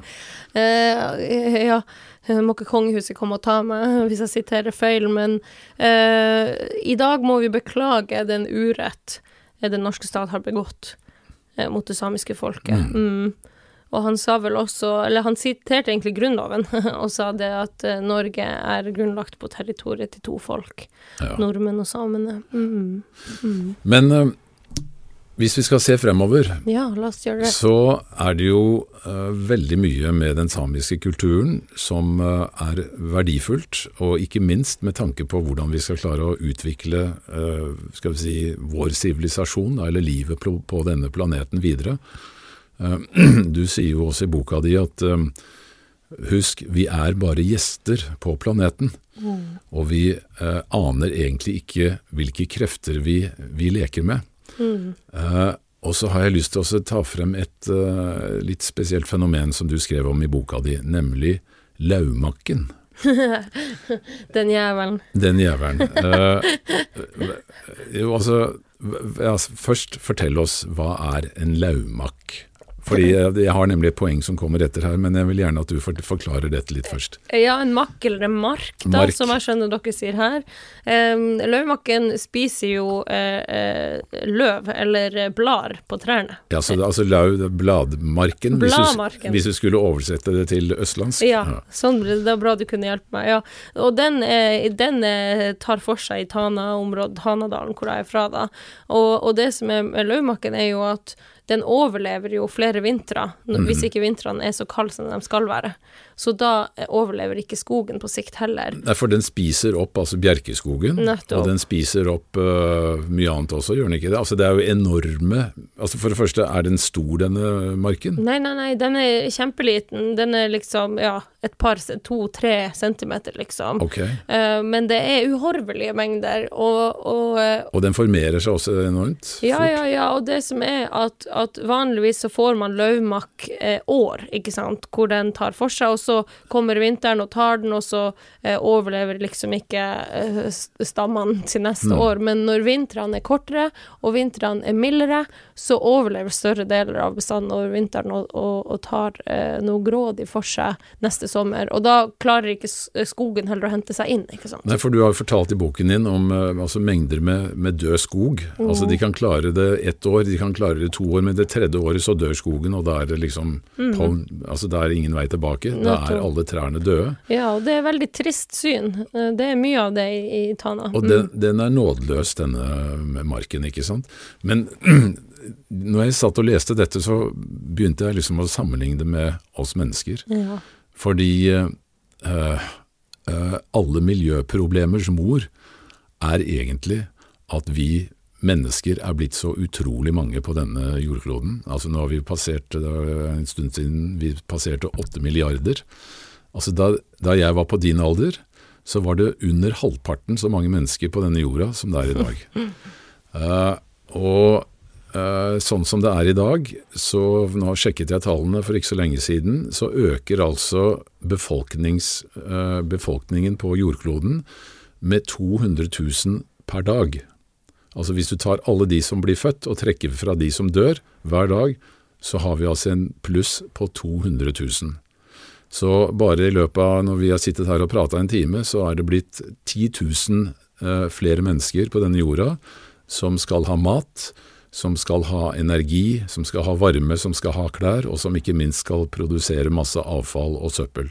Uh, ja, må ikke kongehuset komme og ta meg hvis jeg siterer feil, men uh, i dag må vi beklage den urett den norske stat har begått uh, mot det samiske folket. Mm. Mm. Og han sa vel også, eller han siterte egentlig grunnloven, og sa det at uh, Norge er grunnlagt på territoriet til to folk, ja. Nordmenn og samene. Mm. Mm. Men uh, hvis vi skal se fremover, ja, la oss gjøre det. Så er det jo uh, veldig mye med den samiske kulturen som uh, er verdifullt, og ikke minst med tanke på hvordan vi skal klare å utvikle uh, skal vi si, vår sivilisasjon, eller livet på, på denne planeten videre. Uh, du sier jo også i boka di at um, husk, vi er bare gjester på planeten, mm. og vi uh, aner egentlig ikke hvilke krefter vi, vi leker med. Mm. Uh, og så har jeg lyst til å ta frem et uh, litt spesielt fenomen som du skrev om i boka di, nemlig laumakken. Den jævelen. Den jævelen. Uh, jo, altså, ja, først fortell oss, hva er en laumakk? Fordi jeg har nemlig et poeng som kommer etter her, men jeg vil gjerne at du forklarer dette litt først. Ja, en makk eller en mark, da, mark. Som jeg skjønner dere sier her. Um, løvmakken spiser jo uh, løv eller blar på trærne. Ja, så det er altså løv, bladmarken, Bladmarken. Hvis, du, hvis du skulle oversette det til østlandsk. Ja, ja. Sånn, det er bra du kunne hjelpe meg. Ja. Og den, uh, den uh, tar for seg i Tana-området, Tanadalen, hvor jeg er fra da. Og, og det som er med løvmakken er jo at den overlever jo flere vintre, Mm. hvis ikke vintrene er så kalde som de skal være. Så da eh, overlever ikke skogen på sikt heller. Nei, for den spiser opp altså bjerkeskogen, Nettopp. og den spiser opp øh, mye annet også, gjør den ikke det? Altså det er jo enorme, altså for det første, er den stor denne marken? Nei, nei, nei, den er kjempeliten. Den er liksom, ja, et par, to-tre centimeter, liksom. Ok. Eh, men det er uhorvelige mengder, og, og eh, Og den formerer seg også enormt Ja, fort. ja, ja, og det som er at, at vanligvis så får man løvmakk eh, år, ikke sant, hvor den tar for seg, og så kommer vinteren og tar den, og så eh, overlever liksom ikke eh, stammene til neste Mm. år. Men når vintrene er kortere, og vintrene er mildere, så overlever større deler av bestanden over vinteren og, og, og tar eh, noe grådig for seg neste sommer. Og da klarer ikke s- skogen heller å hente seg inn, ikke sant? Nei, for du har jo fortalt i boken din om uh, altså mengder med, med død skog. Mm. Altså de kan klare det ett år, de kan klare det to år, men det tredje året så dør skogen, og da er det liksom, på, altså da er det ingen vei tilbake. Da er Mm. Nettopp. alle trærne døde. Ja, og det er veldig trist syn. Eh, Det er mye av det i, i Tana. Og den, den er nådeløs, denne marken, ikke sant? Men når jeg satt og leste dette, så begynte jeg liksom å sammenligne det med oss mennesker. Ja. Fordi eh, eh, alle miljøproblemers mor er egentlig at vi mennesker er blitt så utrolig mange på denne jordkloden. Altså nå har vi passert, det var en stund siden vi passerte åtte milliarder. Altså da, da jeg var på din alder, så var det under halvparten så mange mennesker på denne jorda som det er i dag. Eh, og eh, sånn som det er i dag, så nå sjekket jeg tallene for ikke så lenge siden, så øker altså befolknings, eh, befolkningen på jordkloden med to hundre tusen per dag. Altså hvis du tar alle de som blir født og trekker fra de som dør hver dag, så har vi altså en pluss på to hundre tusen. Så bare i løpet av når vi har sittet her og pratet en time, så er det blitt ti tusen eh, flere mennesker på denne jorda som skal ha mat, som skal ha energi, som skal ha varme, som skal ha klær, og som ikke minst skal produsere masse avfall og søppel.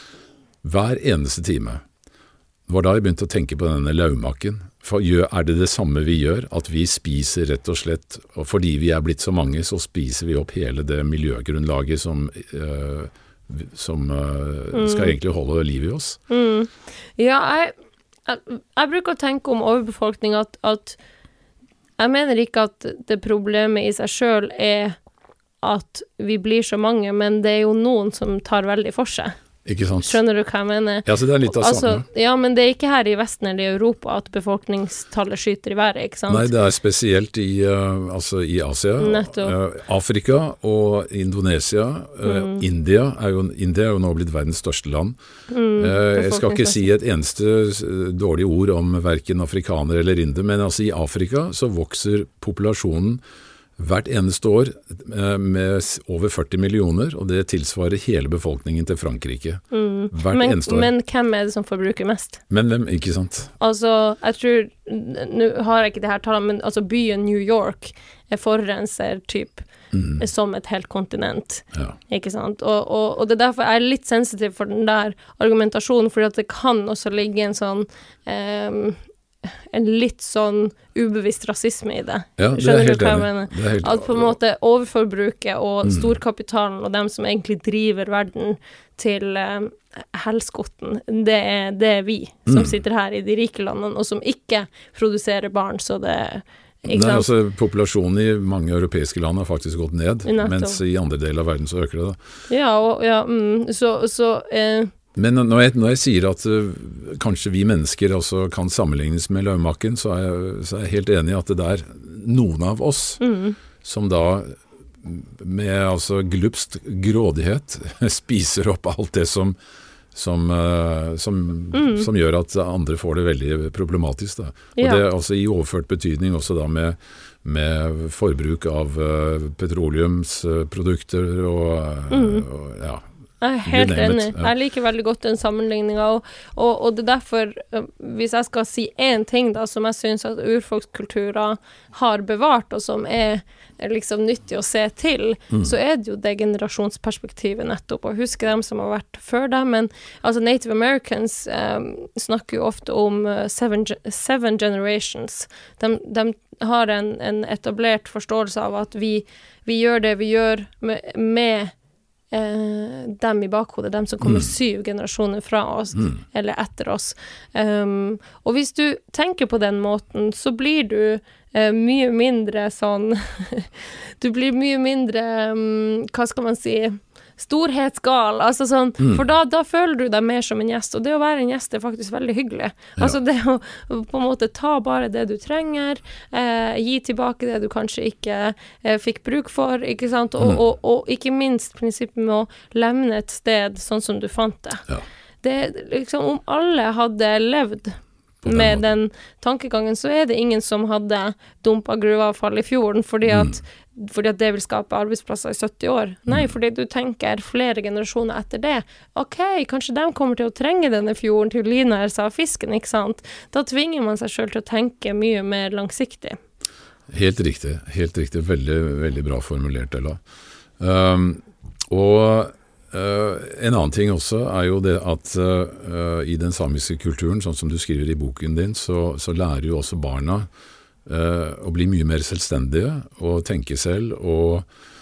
Hver eneste time. Det var da jeg begynte å tenke på denne laumakken. For gjør, er det det samme vi gjør, at vi spiser rett og slett, og fordi vi er blitt så mange, så spiser vi opp hele det miljøgrunnlaget som, øh, som øh, skal egentlig holde liv i oss. Mm. Ja, jeg, jeg, jeg bruker å tenke om overbefolkning at, at jeg mener ikke at det problemet i seg selv er at vi blir så mange, men det er jo noen som tar veldig for seg. Ikke sant? Skjønner du hva jeg mener? Ja, så det er litt av Altså, samme. ja, men det er ikke her i Vesten eller i Europa at befolkningstallet skyter i været, ikke sant? Nei, det er spesielt i, uh, altså i Asia, Nettopp. uh, Afrika og Indonesia. Uh, Mm. India, er jo, India er jo nå blitt verdens største land. Mm, Uh, jeg skal ikke si befolkningsmessig. et eneste uh, dårlig ord om hverken afrikaner eller inder, men altså i Afrika så vokser populasjonen hvert eneste år uh, med s- over førti millioner, og det tilsvarer hele befolkningen til Frankrike. Mm. Hvert Men, eneste år. men hvem er det som forbruker mest? Men hvem, ikke sant? Altså, jeg tror, nå har jeg ikke det her tallet, men altså byen New York er forurenser typ Mm. som et helt kontinent, Ja. ikke sant? Og, og, og det er derfor jeg er litt sensitiv for den der argumentasjonen, fordi at det kan også ligge en sånn, em, en litt sånn ubevisst rasisme i det. Ja, det er Skjønner du helt hva jeg enig. mener? Det er helt, At på en måte overforbruket og Mm. storkapitalen og dem som egentlig driver verden til um, helskotten, det er, det er vi som Mm. sitter her i de rike landene, og som ikke produserer barn, så det ikke Nei, sant? altså Populasjonen i mange europeiske land har faktisk gått ned, Nettopp. mens i andre deler av verden så øker det. Da. Ja, og, ja, mm, så, så eh, Men når jeg, når jeg sier at uh, kanskje vi mennesker også kan sammenlignes med laumakken, så er, jeg, så er jeg helt enig i at det er noen av oss mm, som da med altså glupst grådighet spiser opp alt det som som, uh, som, Mm. som gjør at andre får det veldig problematisk. Da. Og Ja. det er altså i overført betydning også da med, med forbruk av uh, petroleumsprodukter og, uh, Mm. og ja. Jeg er helt enig. Ja. Jeg liker veldig godt den sammenligningen, og, og, og det er derfor, hvis jeg skal si en ting da, som jeg synes at urfolkskulturer har bevart, og som er, er liksom nyttig å se til, mm. så er det jo det generasjonsperspektivet nettopp, og husk dem som har vært før dem, men altså Native Americans um, snakker jo ofte om uh, seven, seven generations. De, de har en, en etablert forståelse av at vi, vi gjør det vi gjør med, med Eh, dem i bakhodet, dem som kommer mm. syv generasjoner fra oss, mm. eller etter oss. Um, og hvis du tenker på den måten, så blir du eh, mye mindre sånn, du blir mye mindre, um, hva skal man si, storhetsgal, altså sånn, mm. for da, da føler du deg mer som en gjest, og det å være en gjest er faktisk veldig hyggelig. Ja. Altså det å på en måte ta bare det du trenger, eh, gi tilbake det du kanskje ikke eh, fikk bruk for, ikke sant, og, mm. og, og, og ikke minst prinsippet med å lemne et sted sånn som du fant det. Ja. Det liksom, om alle hadde levd den med måten. Den tankegangen, så er det ingen som hadde dumpet gruveavfall i fjorden, fordi at mm. fordi at det vil skape arbeidsplasser i sytti år. Nei, fordi du tenker flere generasjoner etter det. Ok, kanskje de kommer til å trenge denne fjorden til å livnære seg av fisken, ikke sant? Da tvinger man seg selv til å tenke mye mer langsiktig. Helt riktig, helt riktig. Veldig, veldig bra formulert, Ella. Um, og uh, en annen ting også er jo det at uh, i den samiske kulturen, sånn som du skriver i boken din, så, så lærer jo også barna Uh, å bli mye mer selvstendige og tenke selv og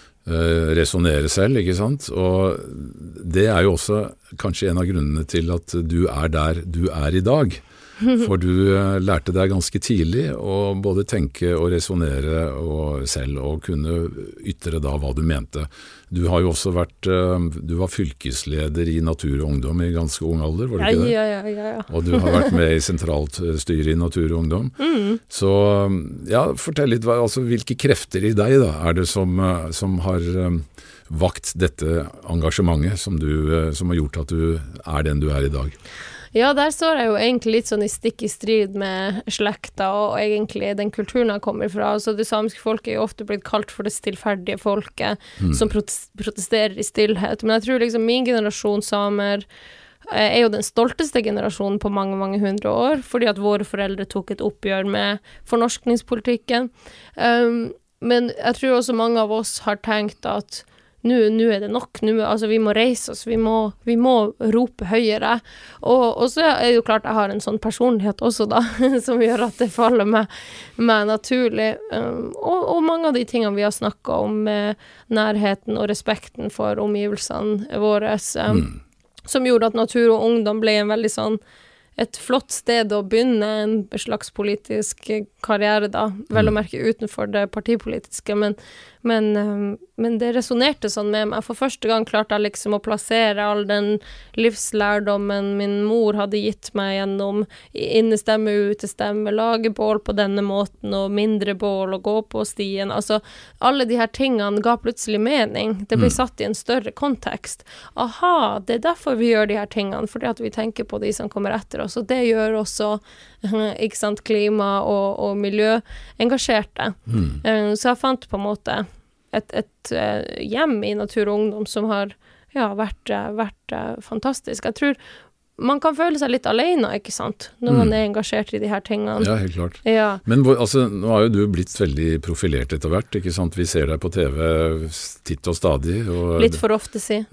uh, resonere selv, ikke sant? Og det er jo også kanskje en av grunnene til at du er der du er i dag. For du uh, lærte deg ganske tidlig å både tenke og resonere og selv, og kunne ytre da hva du mente. Du har jo også vært, uh, du var fylkesleder i Natur og Ungdom i ganske ung alder, var det ikke det? Ja, ja, ja, ja. Og du har vært med i sentralt styre i Natur og Ungdom. Mm. Så ja, fortell litt, altså, hvilke krefter i deg da er det som, uh, som har um, vakt dette engasjementet som, du, uh, som har gjort at du er den du er i dag? Ja, der står jeg jo egentlig litt sånn i stikk i strid med slekta og egentlig den kulturen jeg kommer fra. Altså det samiske folket er jo ofte blitt kalt for det stillferdige folket mm. som protesterer i stillhet. Men jeg tror liksom min generasjon samer er jo den stolteste generasjonen på mange, mange hundre år, fordi at våre foreldre tok et oppgjør med fornorskningspolitikken. Um, men jeg tror også mange av oss har tenkt at Nå, nå er det nok, nå, altså vi må reise oss, vi må, vi må rope høyere, og, og så er det jo klart jeg har en sånn personlighet også da, som gjør at det faller meg, meg naturlig, um, og, og mange av de tingene vi har snakket om med nærheten og respekten for omgivelsene våre, um, mm. som gjorde at Natur og Ungdom ble en veldig sånn et flott sted å begynne en slags politisk karriere da, vel å merke utenfor det partipolitiske, men, men, men det resonerte sånn med meg. For første gang klarte jeg liksom å plassere all den livslærdommen min mor hadde gitt meg gjennom innestemme, utestemme, lage bål på denne måten, og mindre bål, og gå på stien. Altså, alle de her tingene ga plutselig mening. Det ble satt i en større kontekst. Aha, det er derfor vi gjør de her tingene, fordi at vi tenker på de som kommer etter oss, og det gjør også ikke sant, klima og, og miljø engasjerte. Mm. Så jeg fant på en måte et, et hjem i Natur og Ungdom som har ja, vært, vært fantastisk. Jeg tror man kan føle seg litt alene, ikke sant, når mm. man er engasjert i de her tingene. Ja, helt klart. Ja. Men altså, nå har jo du blitt veldig profilert etter hvert, ikke sant? Vi ser deg på T V titt og stadig. Og litt for ofte, si.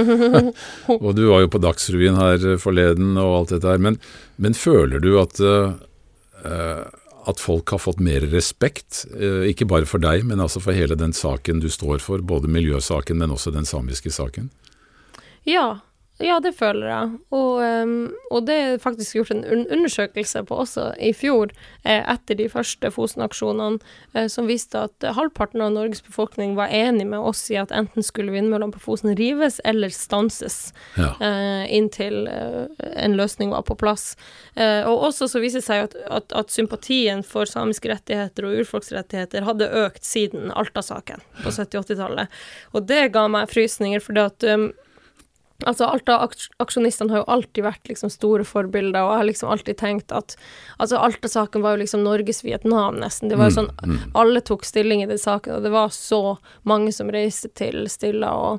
Og du var jo på Dagsrevyen her forleden og alt dette her, men, men føler du at, uh, at folk har fått mer respekt, uh, ikke bare for deg, men altså for hele den saken du står for, både miljøsaken, men også den samiske saken? Ja, Ja, det føler jeg. Og, um, og det er faktisk gjort en un- undersøkelse på også i fjor, eh, etter de første Fosen-aksjonene, eh, som viste at eh, halvparten av Norges befolkning var enig med oss i at enten skulle vindmøllene på Fosen rives eller stanses, ja. eh, inntil eh, en løsning var på plass. Eh, og også så viser det seg at, at, at sympatien for samiske rettigheter og urfolksrettigheter hadde økt siden Alta-saken på sytti-åttitallet. Og det ga meg frysninger, fordi at um, Altså, Alta-aksjonistene har jo alltid vært liksom store forbilder, og jeg har liksom alltid tenkt at altså, Alta-saken var jo liksom Norges Vietnam nesten. Det var jo sånn, alle tok stilling i den saken, og det var så mange som reiste til Stilla og,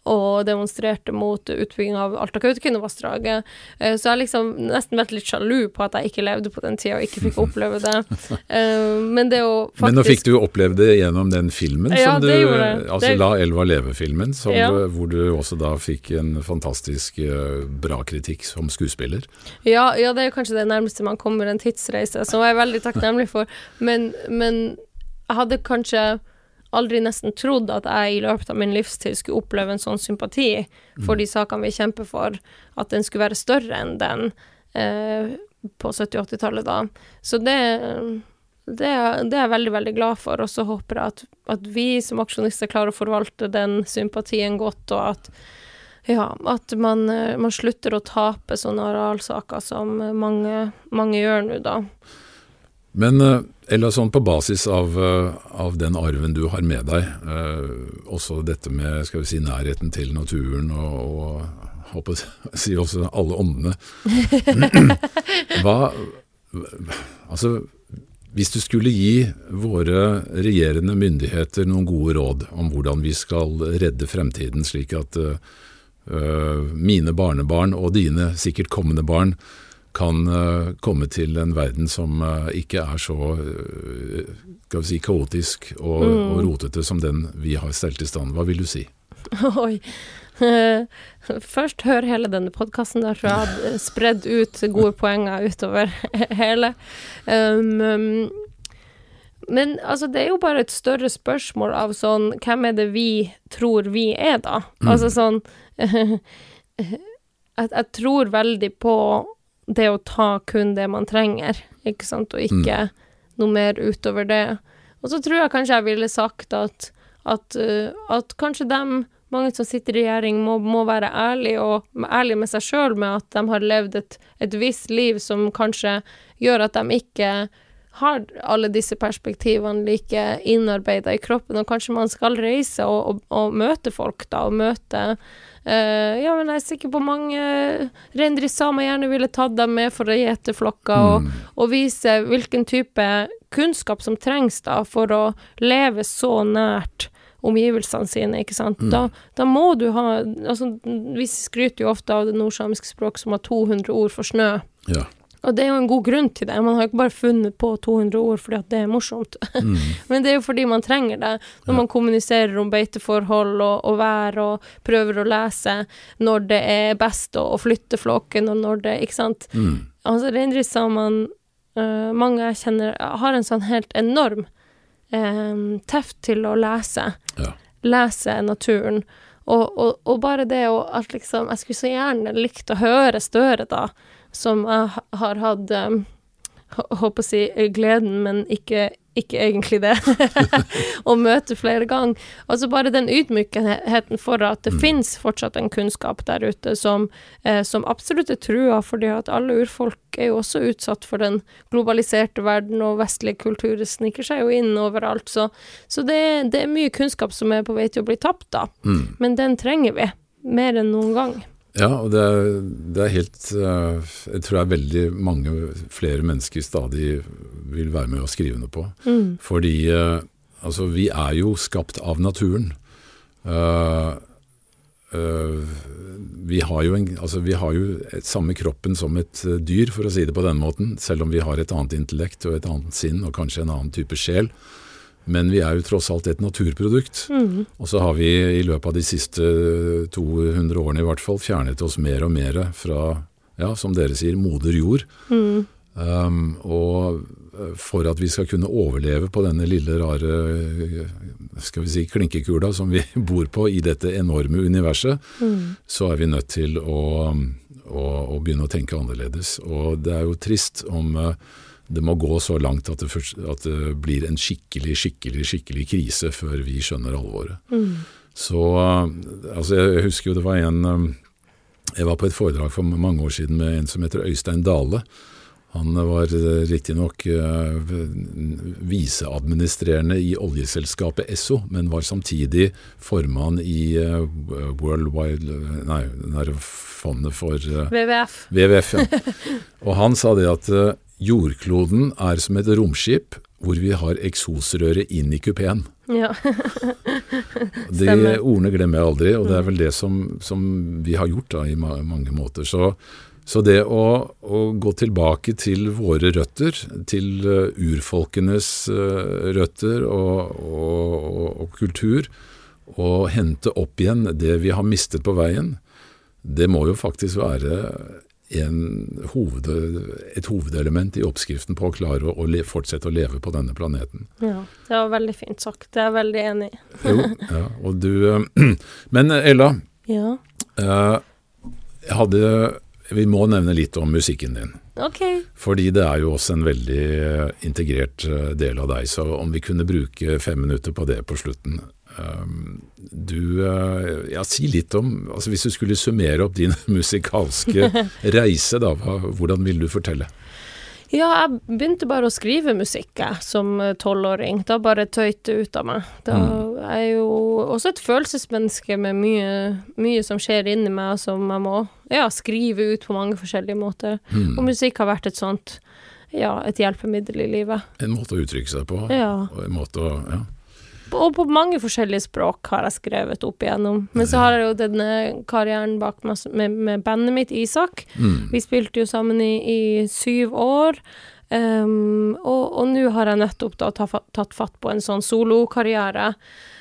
og demonstrerte mot utbygging av Alta-Kautokeino-vassdraget. Uh, så jeg liksom nesten vært litt sjalu på at jeg ikke levde på den tiden og ikke fikk oppleve det. Uh, men det å faktisk... Men nå fikk du oppleve det gjennom den filmen, ja, som du, altså det... La Elva leve-filmen, ja. hvor du også da fikk en fantastisk uh, bra kritikk som skuespiller. Ja, ja, det er kanskje det nærmeste man kommer en tidsreise, som jeg er veldig takknemlig for. Men, men jeg hadde kanskje aldri nesten trodd at jeg i løpet av min livstid skulle oppleve en sånn sympati for de sakene vi kjemper for, at den skulle være større enn den eh, på sytti-åttitallet da. Så det, det, det er jeg veldig, veldig glad for, og så håper jeg at, at vi som aksjonister klarer å forvalte den sympatien godt, og at, ja, at man, man slutter å tape sånne arealsaker som mange, mange gjør nå da. Men eller sånn på basis av, av den arven du har med deg, eh, også dette med, skal vi si, nærheten til naturen og, og håper å si også alle åndene. Hva, altså, hvis du skulle gi våre regjerende myndigheter noen gode råd om hvordan vi skal redde fremtiden, slik at uh, mine barnebarn og dine sikkert kommende barn kan uh, komme til en verden som uh, ikke er så uh, skal vi si, kaotisk og, mm. og rotete som den vi har stelt i stand. Hva vil du si? Oi. Uh, først hør hele denne podcasten der, for jeg hadde spredd ut gode poenger utover hele. Um, um, men altså, det er jo bare et større spørsmål av sånn, hvem er det vi tror vi er da? Mm. Altså sånn, uh, jeg, jeg tror veldig på det å ta kun det man trenger, ikke sant, og ikke mm. noe mer utover det. Og så tror jeg kanskje jeg ville sagt at, at, uh, at kanskje dem, mange som sitter i regjering, må, må være ærlige, og ærlige med seg selv med at de har levd et, et visst liv som kanskje gjør at de ikke har alle disse perspektivene like innarbeidet i kroppen, og kanskje man skal reise og, og, og møte folk da, og møte Uh, ja, men jeg er sikker på mange reindriftssamer gjerne ville tatt dem med for å gjete flokker og, mm. og vise hvilken type kunnskap som trengs da for å leve så nært omgivelsene sine, ikke sant? Mm. Da, da må du ha, altså vi skryter jo ofte av det nordsamiske språk som har to hundre ord for snø. Ja. Og det er jo en god grunn til det. Man har jo ikke bare funnet på to hundre ord fordi at det er morsomt. Mm. Men det er jo fordi man trenger det. Når ja. man kommuniserer om beiteforhold og, og vær og prøver å lese når det er best å, å flytte flokken og når det, ikke sant? Mm. Altså reindriftssamene, uh, mange jeg kjenner, har en sånn helt enorm um, teft til å lese. Ja. Lese naturen. Og, og, og bare det å, at liksom, jeg skulle så gjerne likt å høre Støre da, som jeg har hatt, um, håper å si, gleden, men ikke, ikke egentlig det, å møte flere ganger. Altså bare den ydmykheten for at det mm. finnes fortsatt en kunnskap der ute som, eh, som absolutt er trua, fordi at alle urfolk er jo også utsatt for den globaliserte verden, og vestlige kulturer sniker seg jo inn overalt. Så, så det, det er mye kunnskap som er på vei til å bli tapt da, mm. men den trenger vi mer enn noen gang. Ja, og det er, det er helt, jeg tror det er veldig mange flere mennesker stadig vil være med å skrive noe på. Mm. Fordi, altså, vi er jo skapt av naturen. Uh, uh, vi har jo, en, altså, vi har jo et, samme kroppen som et dyr, for å si det på den måten, selv om vi har et annet intellekt og et annet sinn, og kanskje en annen type sjel. Men vi er jo tross alt et naturprodukt, mm. og så har vi i løpet av de siste to hundre årene i hvert fall fjernet oss mer og mer fra, ja, som dere sier, moder jord. Mm. Um, og for at vi skal kunne overleve på denne lille rare, skal vi si, klinkekula som vi bor på i dette enorme universet, mm. så er vi nødt til å, å, å begynne å tenke annerledes. Og det er jo trist om det må gå så langt at det, først, at det blir en skikkelig, skikkelig, skikkelig krise før vi skjønner alvoret. Mm. Så, altså jeg husker jo det var en, jeg var på et foredrag for mange år siden med en som heter Øystein Dale. Han var riktig nok uh, viseadministrerende i oljeselskapet Esso, men var samtidig formann i uh, World Wide, nei, den her fondet for uh, W W F. W W F, ja. Og han sa det at uh, jordkloden er som et romskip hvor vi har eksosrøret inn i kupeen. Ja. De ordene glemmer jeg aldri, og det er vel det som, som vi har gjort da, i ma- mange måter. Så, så det å, å gå tilbake til våre røtter, til uh, urfolkenes uh, røtter og, og, og, og kultur, og hente opp igjen det vi har mistet på veien, det må jo faktisk være en hoved, et hovedelement i oppskriften på å klare å, å le, fortsette å leve på denne planeten. Ja, det var veldig fint sagt. Det er jeg veldig enig i. Jo, ja, og du... Men Ella, Ja. eh, jeg hadde, vi må nevne litt om musikken din. Ok. Fordi det er jo også en veldig integrert eh, del av deg, så om vi kunne bruke fem minutter på det på slutten. Um, du, uh, ja, si litt om, altså hvis du skulle summere opp din musikalske reise, da, hva, hvordan vil du fortelle? Ja, jeg begynte bare å skrive musikk jeg, som tolvåring. Da bare tøyte ut av meg. Da Mm. er jeg jo også et følelsesmenneske med mye, mye som skjer inni meg, som jeg må ja, skrive ut på mange forskjellige måter. Mm. Og musikk har vært et sånt, ja, et hjelpemiddel i livet. En måte å uttrykke seg på, Ja. og en måte å, ja. Og på mange forskjellige språk har jeg skrevet opp igjennom. Men så har jeg jo denne karrieren bak meg med, med bandet mitt, Isak. Mm. Vi spilte jo sammen i, i syv år. Um, og, og nå har jeg nettopp da ta, tatt fatt på en sånn solokarriere.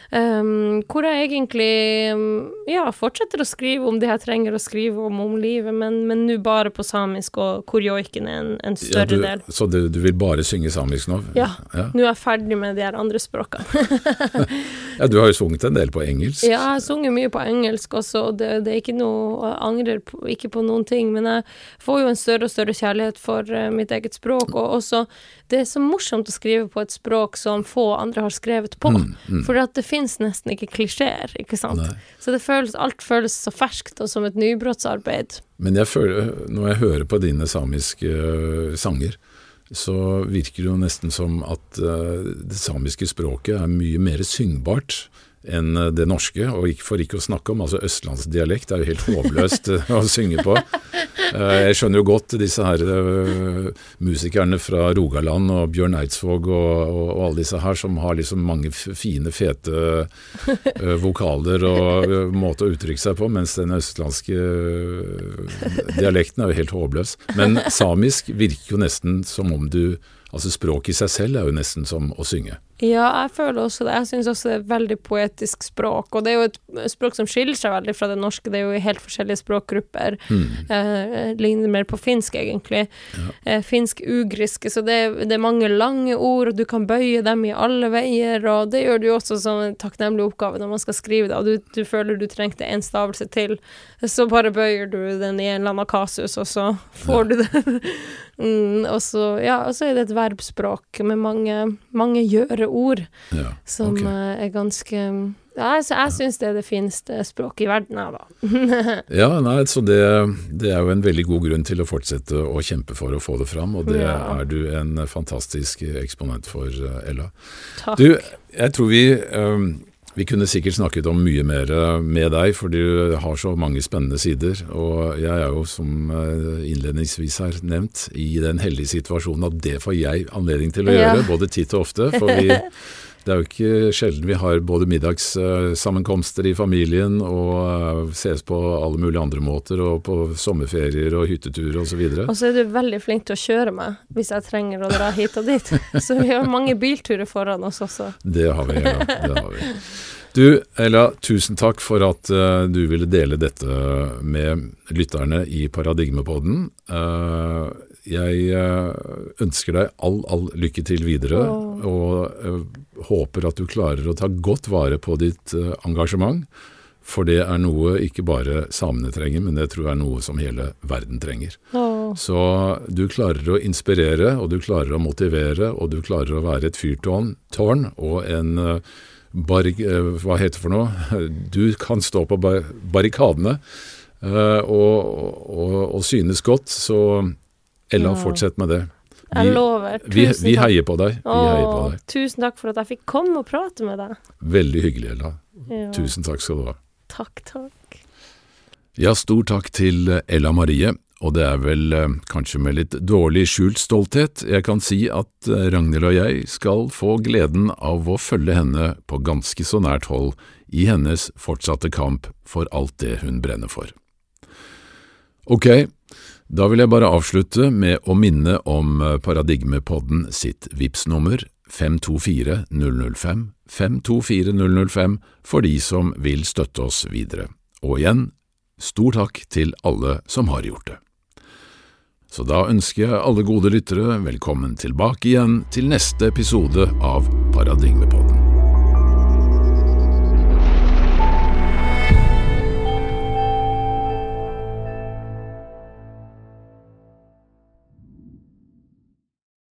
Um, hvor jeg egentlig um, ja, fortsetter å skrive om det jeg trenger å skrive om om livet, men, men nå bare på samisk, og hvor joiken er en, en større Ja, du, del. så du, du vil bare synge samisk nå? Ja, Ja. nå er jeg ferdig med de her andre språkene. Ja, du har jo sunget en del på engelsk. Ja, jeg sunger mye på engelsk også, og det, det er ikke noe, jeg angrer på, ikke på noen ting, men jeg får jo en større og større kjærlighet for uh, mitt eget språk, og også det er så morsomt å skrive på et språk som få andre har skrevet på, Mm, mm. for at det finnes nesten ikke klisjeer, ikke sant? Nei. Så det føles, alt føles så ferskt og som et nybrottsarbeid. Men jeg føler, når jeg hører på dine samiske uh, sanger, så virker det jo nesten som at uh, det samiske språket er mye mer syngbart enn uh, det norske, og ikke, for ikke å snakke om, altså østlandsdialekt er jo helt håpløst uh, å synge på. Uh, jeg skjønner jo godt disse her uh, musikerne fra Rogaland og Bjørn Eidsvåg og, og, og alle disse her som har liksom mange f fine, fete uh, vokaler og uh, måte å uttrykke seg på, mens den østlandske uh, dialekten er jo helt håpløs. Men samisk virker jo nesten som om du, altså språk i seg selv er jo nesten som å synge. Ja, jeg føler også det. Jeg synes også det er et veldig poetisk språk, og det er jo et språk som skiller seg veldig fra det norske. Det er jo i helt forskjellige språkgrupper. Mm. Eh, ligner mer på finsk, egentlig. Ja. Eh, finsk-ugriske, så det, det er mange lange ord, og du kan bøye dem i alle veier, og det gjør du jo også som en takknemlig oppgave når man skal skrive det, og du, du føler du trengte en stavelse til, så bare bøyer du den i en eller annen kasus, og så får ja. du det. mm, og, så, ja, og så er det et verbspråk med mange, mange gjøre ord, Ja, som ok. uh, er ganske ja, jeg, jeg synes det er det fineste språket i verden her, da. Ja, nei, så det, det er jo en veldig god grunn til å fortsette å kjempe for å få det fram, og det Ja. er du en fantastisk eksponent for, Ella. Takk. Du, jeg tror vi, um, vi kunne sikkert snakket om mye mer med deg, for du har så mange spennende sider, og jeg er jo, som innledningsvis her nevnt, i den heldige situasjonen at det får jeg anledning til å Ja. gjøre, både titt og ofte, for vi... Det er jo ikke sjelden vi har både middagssammenkomster i familien og uh, ses på alle mulige andre måter, og på sommerferier og hytteturer og så videre. Og så er du veldig flink til å kjøre meg, hvis jeg trenger å dra hit og dit. Så vi har mange bilturer foran oss også. Det har vi, Ella. Det har vi. Du, Ella, tusen takk for at uh, du ville dele dette med lytterne i Paradigmepodden. Uh, jeg uh, ønsker deg all, all lykke til videre, Åh. og uh, håper at du klarer å ta godt vare på ditt uh, engasjement, for det er noe ikke bare samene trenger, men det tror jeg er noe som hele verden trenger. Åh. Så du klarer å inspirere, og du klarer å motivere, og du klarer å være et fyrtårn tårn, og en uh, bar, uh, hva heter det for noe? Du kan stå på bar barrikadene uh, og, og, og synes godt, så Ella, Ja. fortsett med det. Jeg lover. Vi, Tusen vi takk. heier på deg. Vi heier på Åh, deg. tusen takk for at jeg fikk komme og prate med deg. Veldig hyggelig, Ella. Ja. Tusen takk skal du ha. Takk, takk. Ja, stor takk til Ella Marie. og det er vel eh, kanskje med litt dårlig skjult stolthet jeg kan si at eh, Ragnhild og jeg skal få gleden av å følge henne på ganske så nært hold i hennes fortsatte kamp for alt det hun brenner for. Ok, da vil jeg bare avslutte med å minne om Paradigmepodden sitt Vips-nummer fem to fire null null fem, fem to fire null null fem for de som vil støtte oss videre. Og igjen, stor takk til alle som har gjort det. Så da ønsker jeg alle gode lyttere velkommen tilbake igjen til neste episode av Paradigmepodden.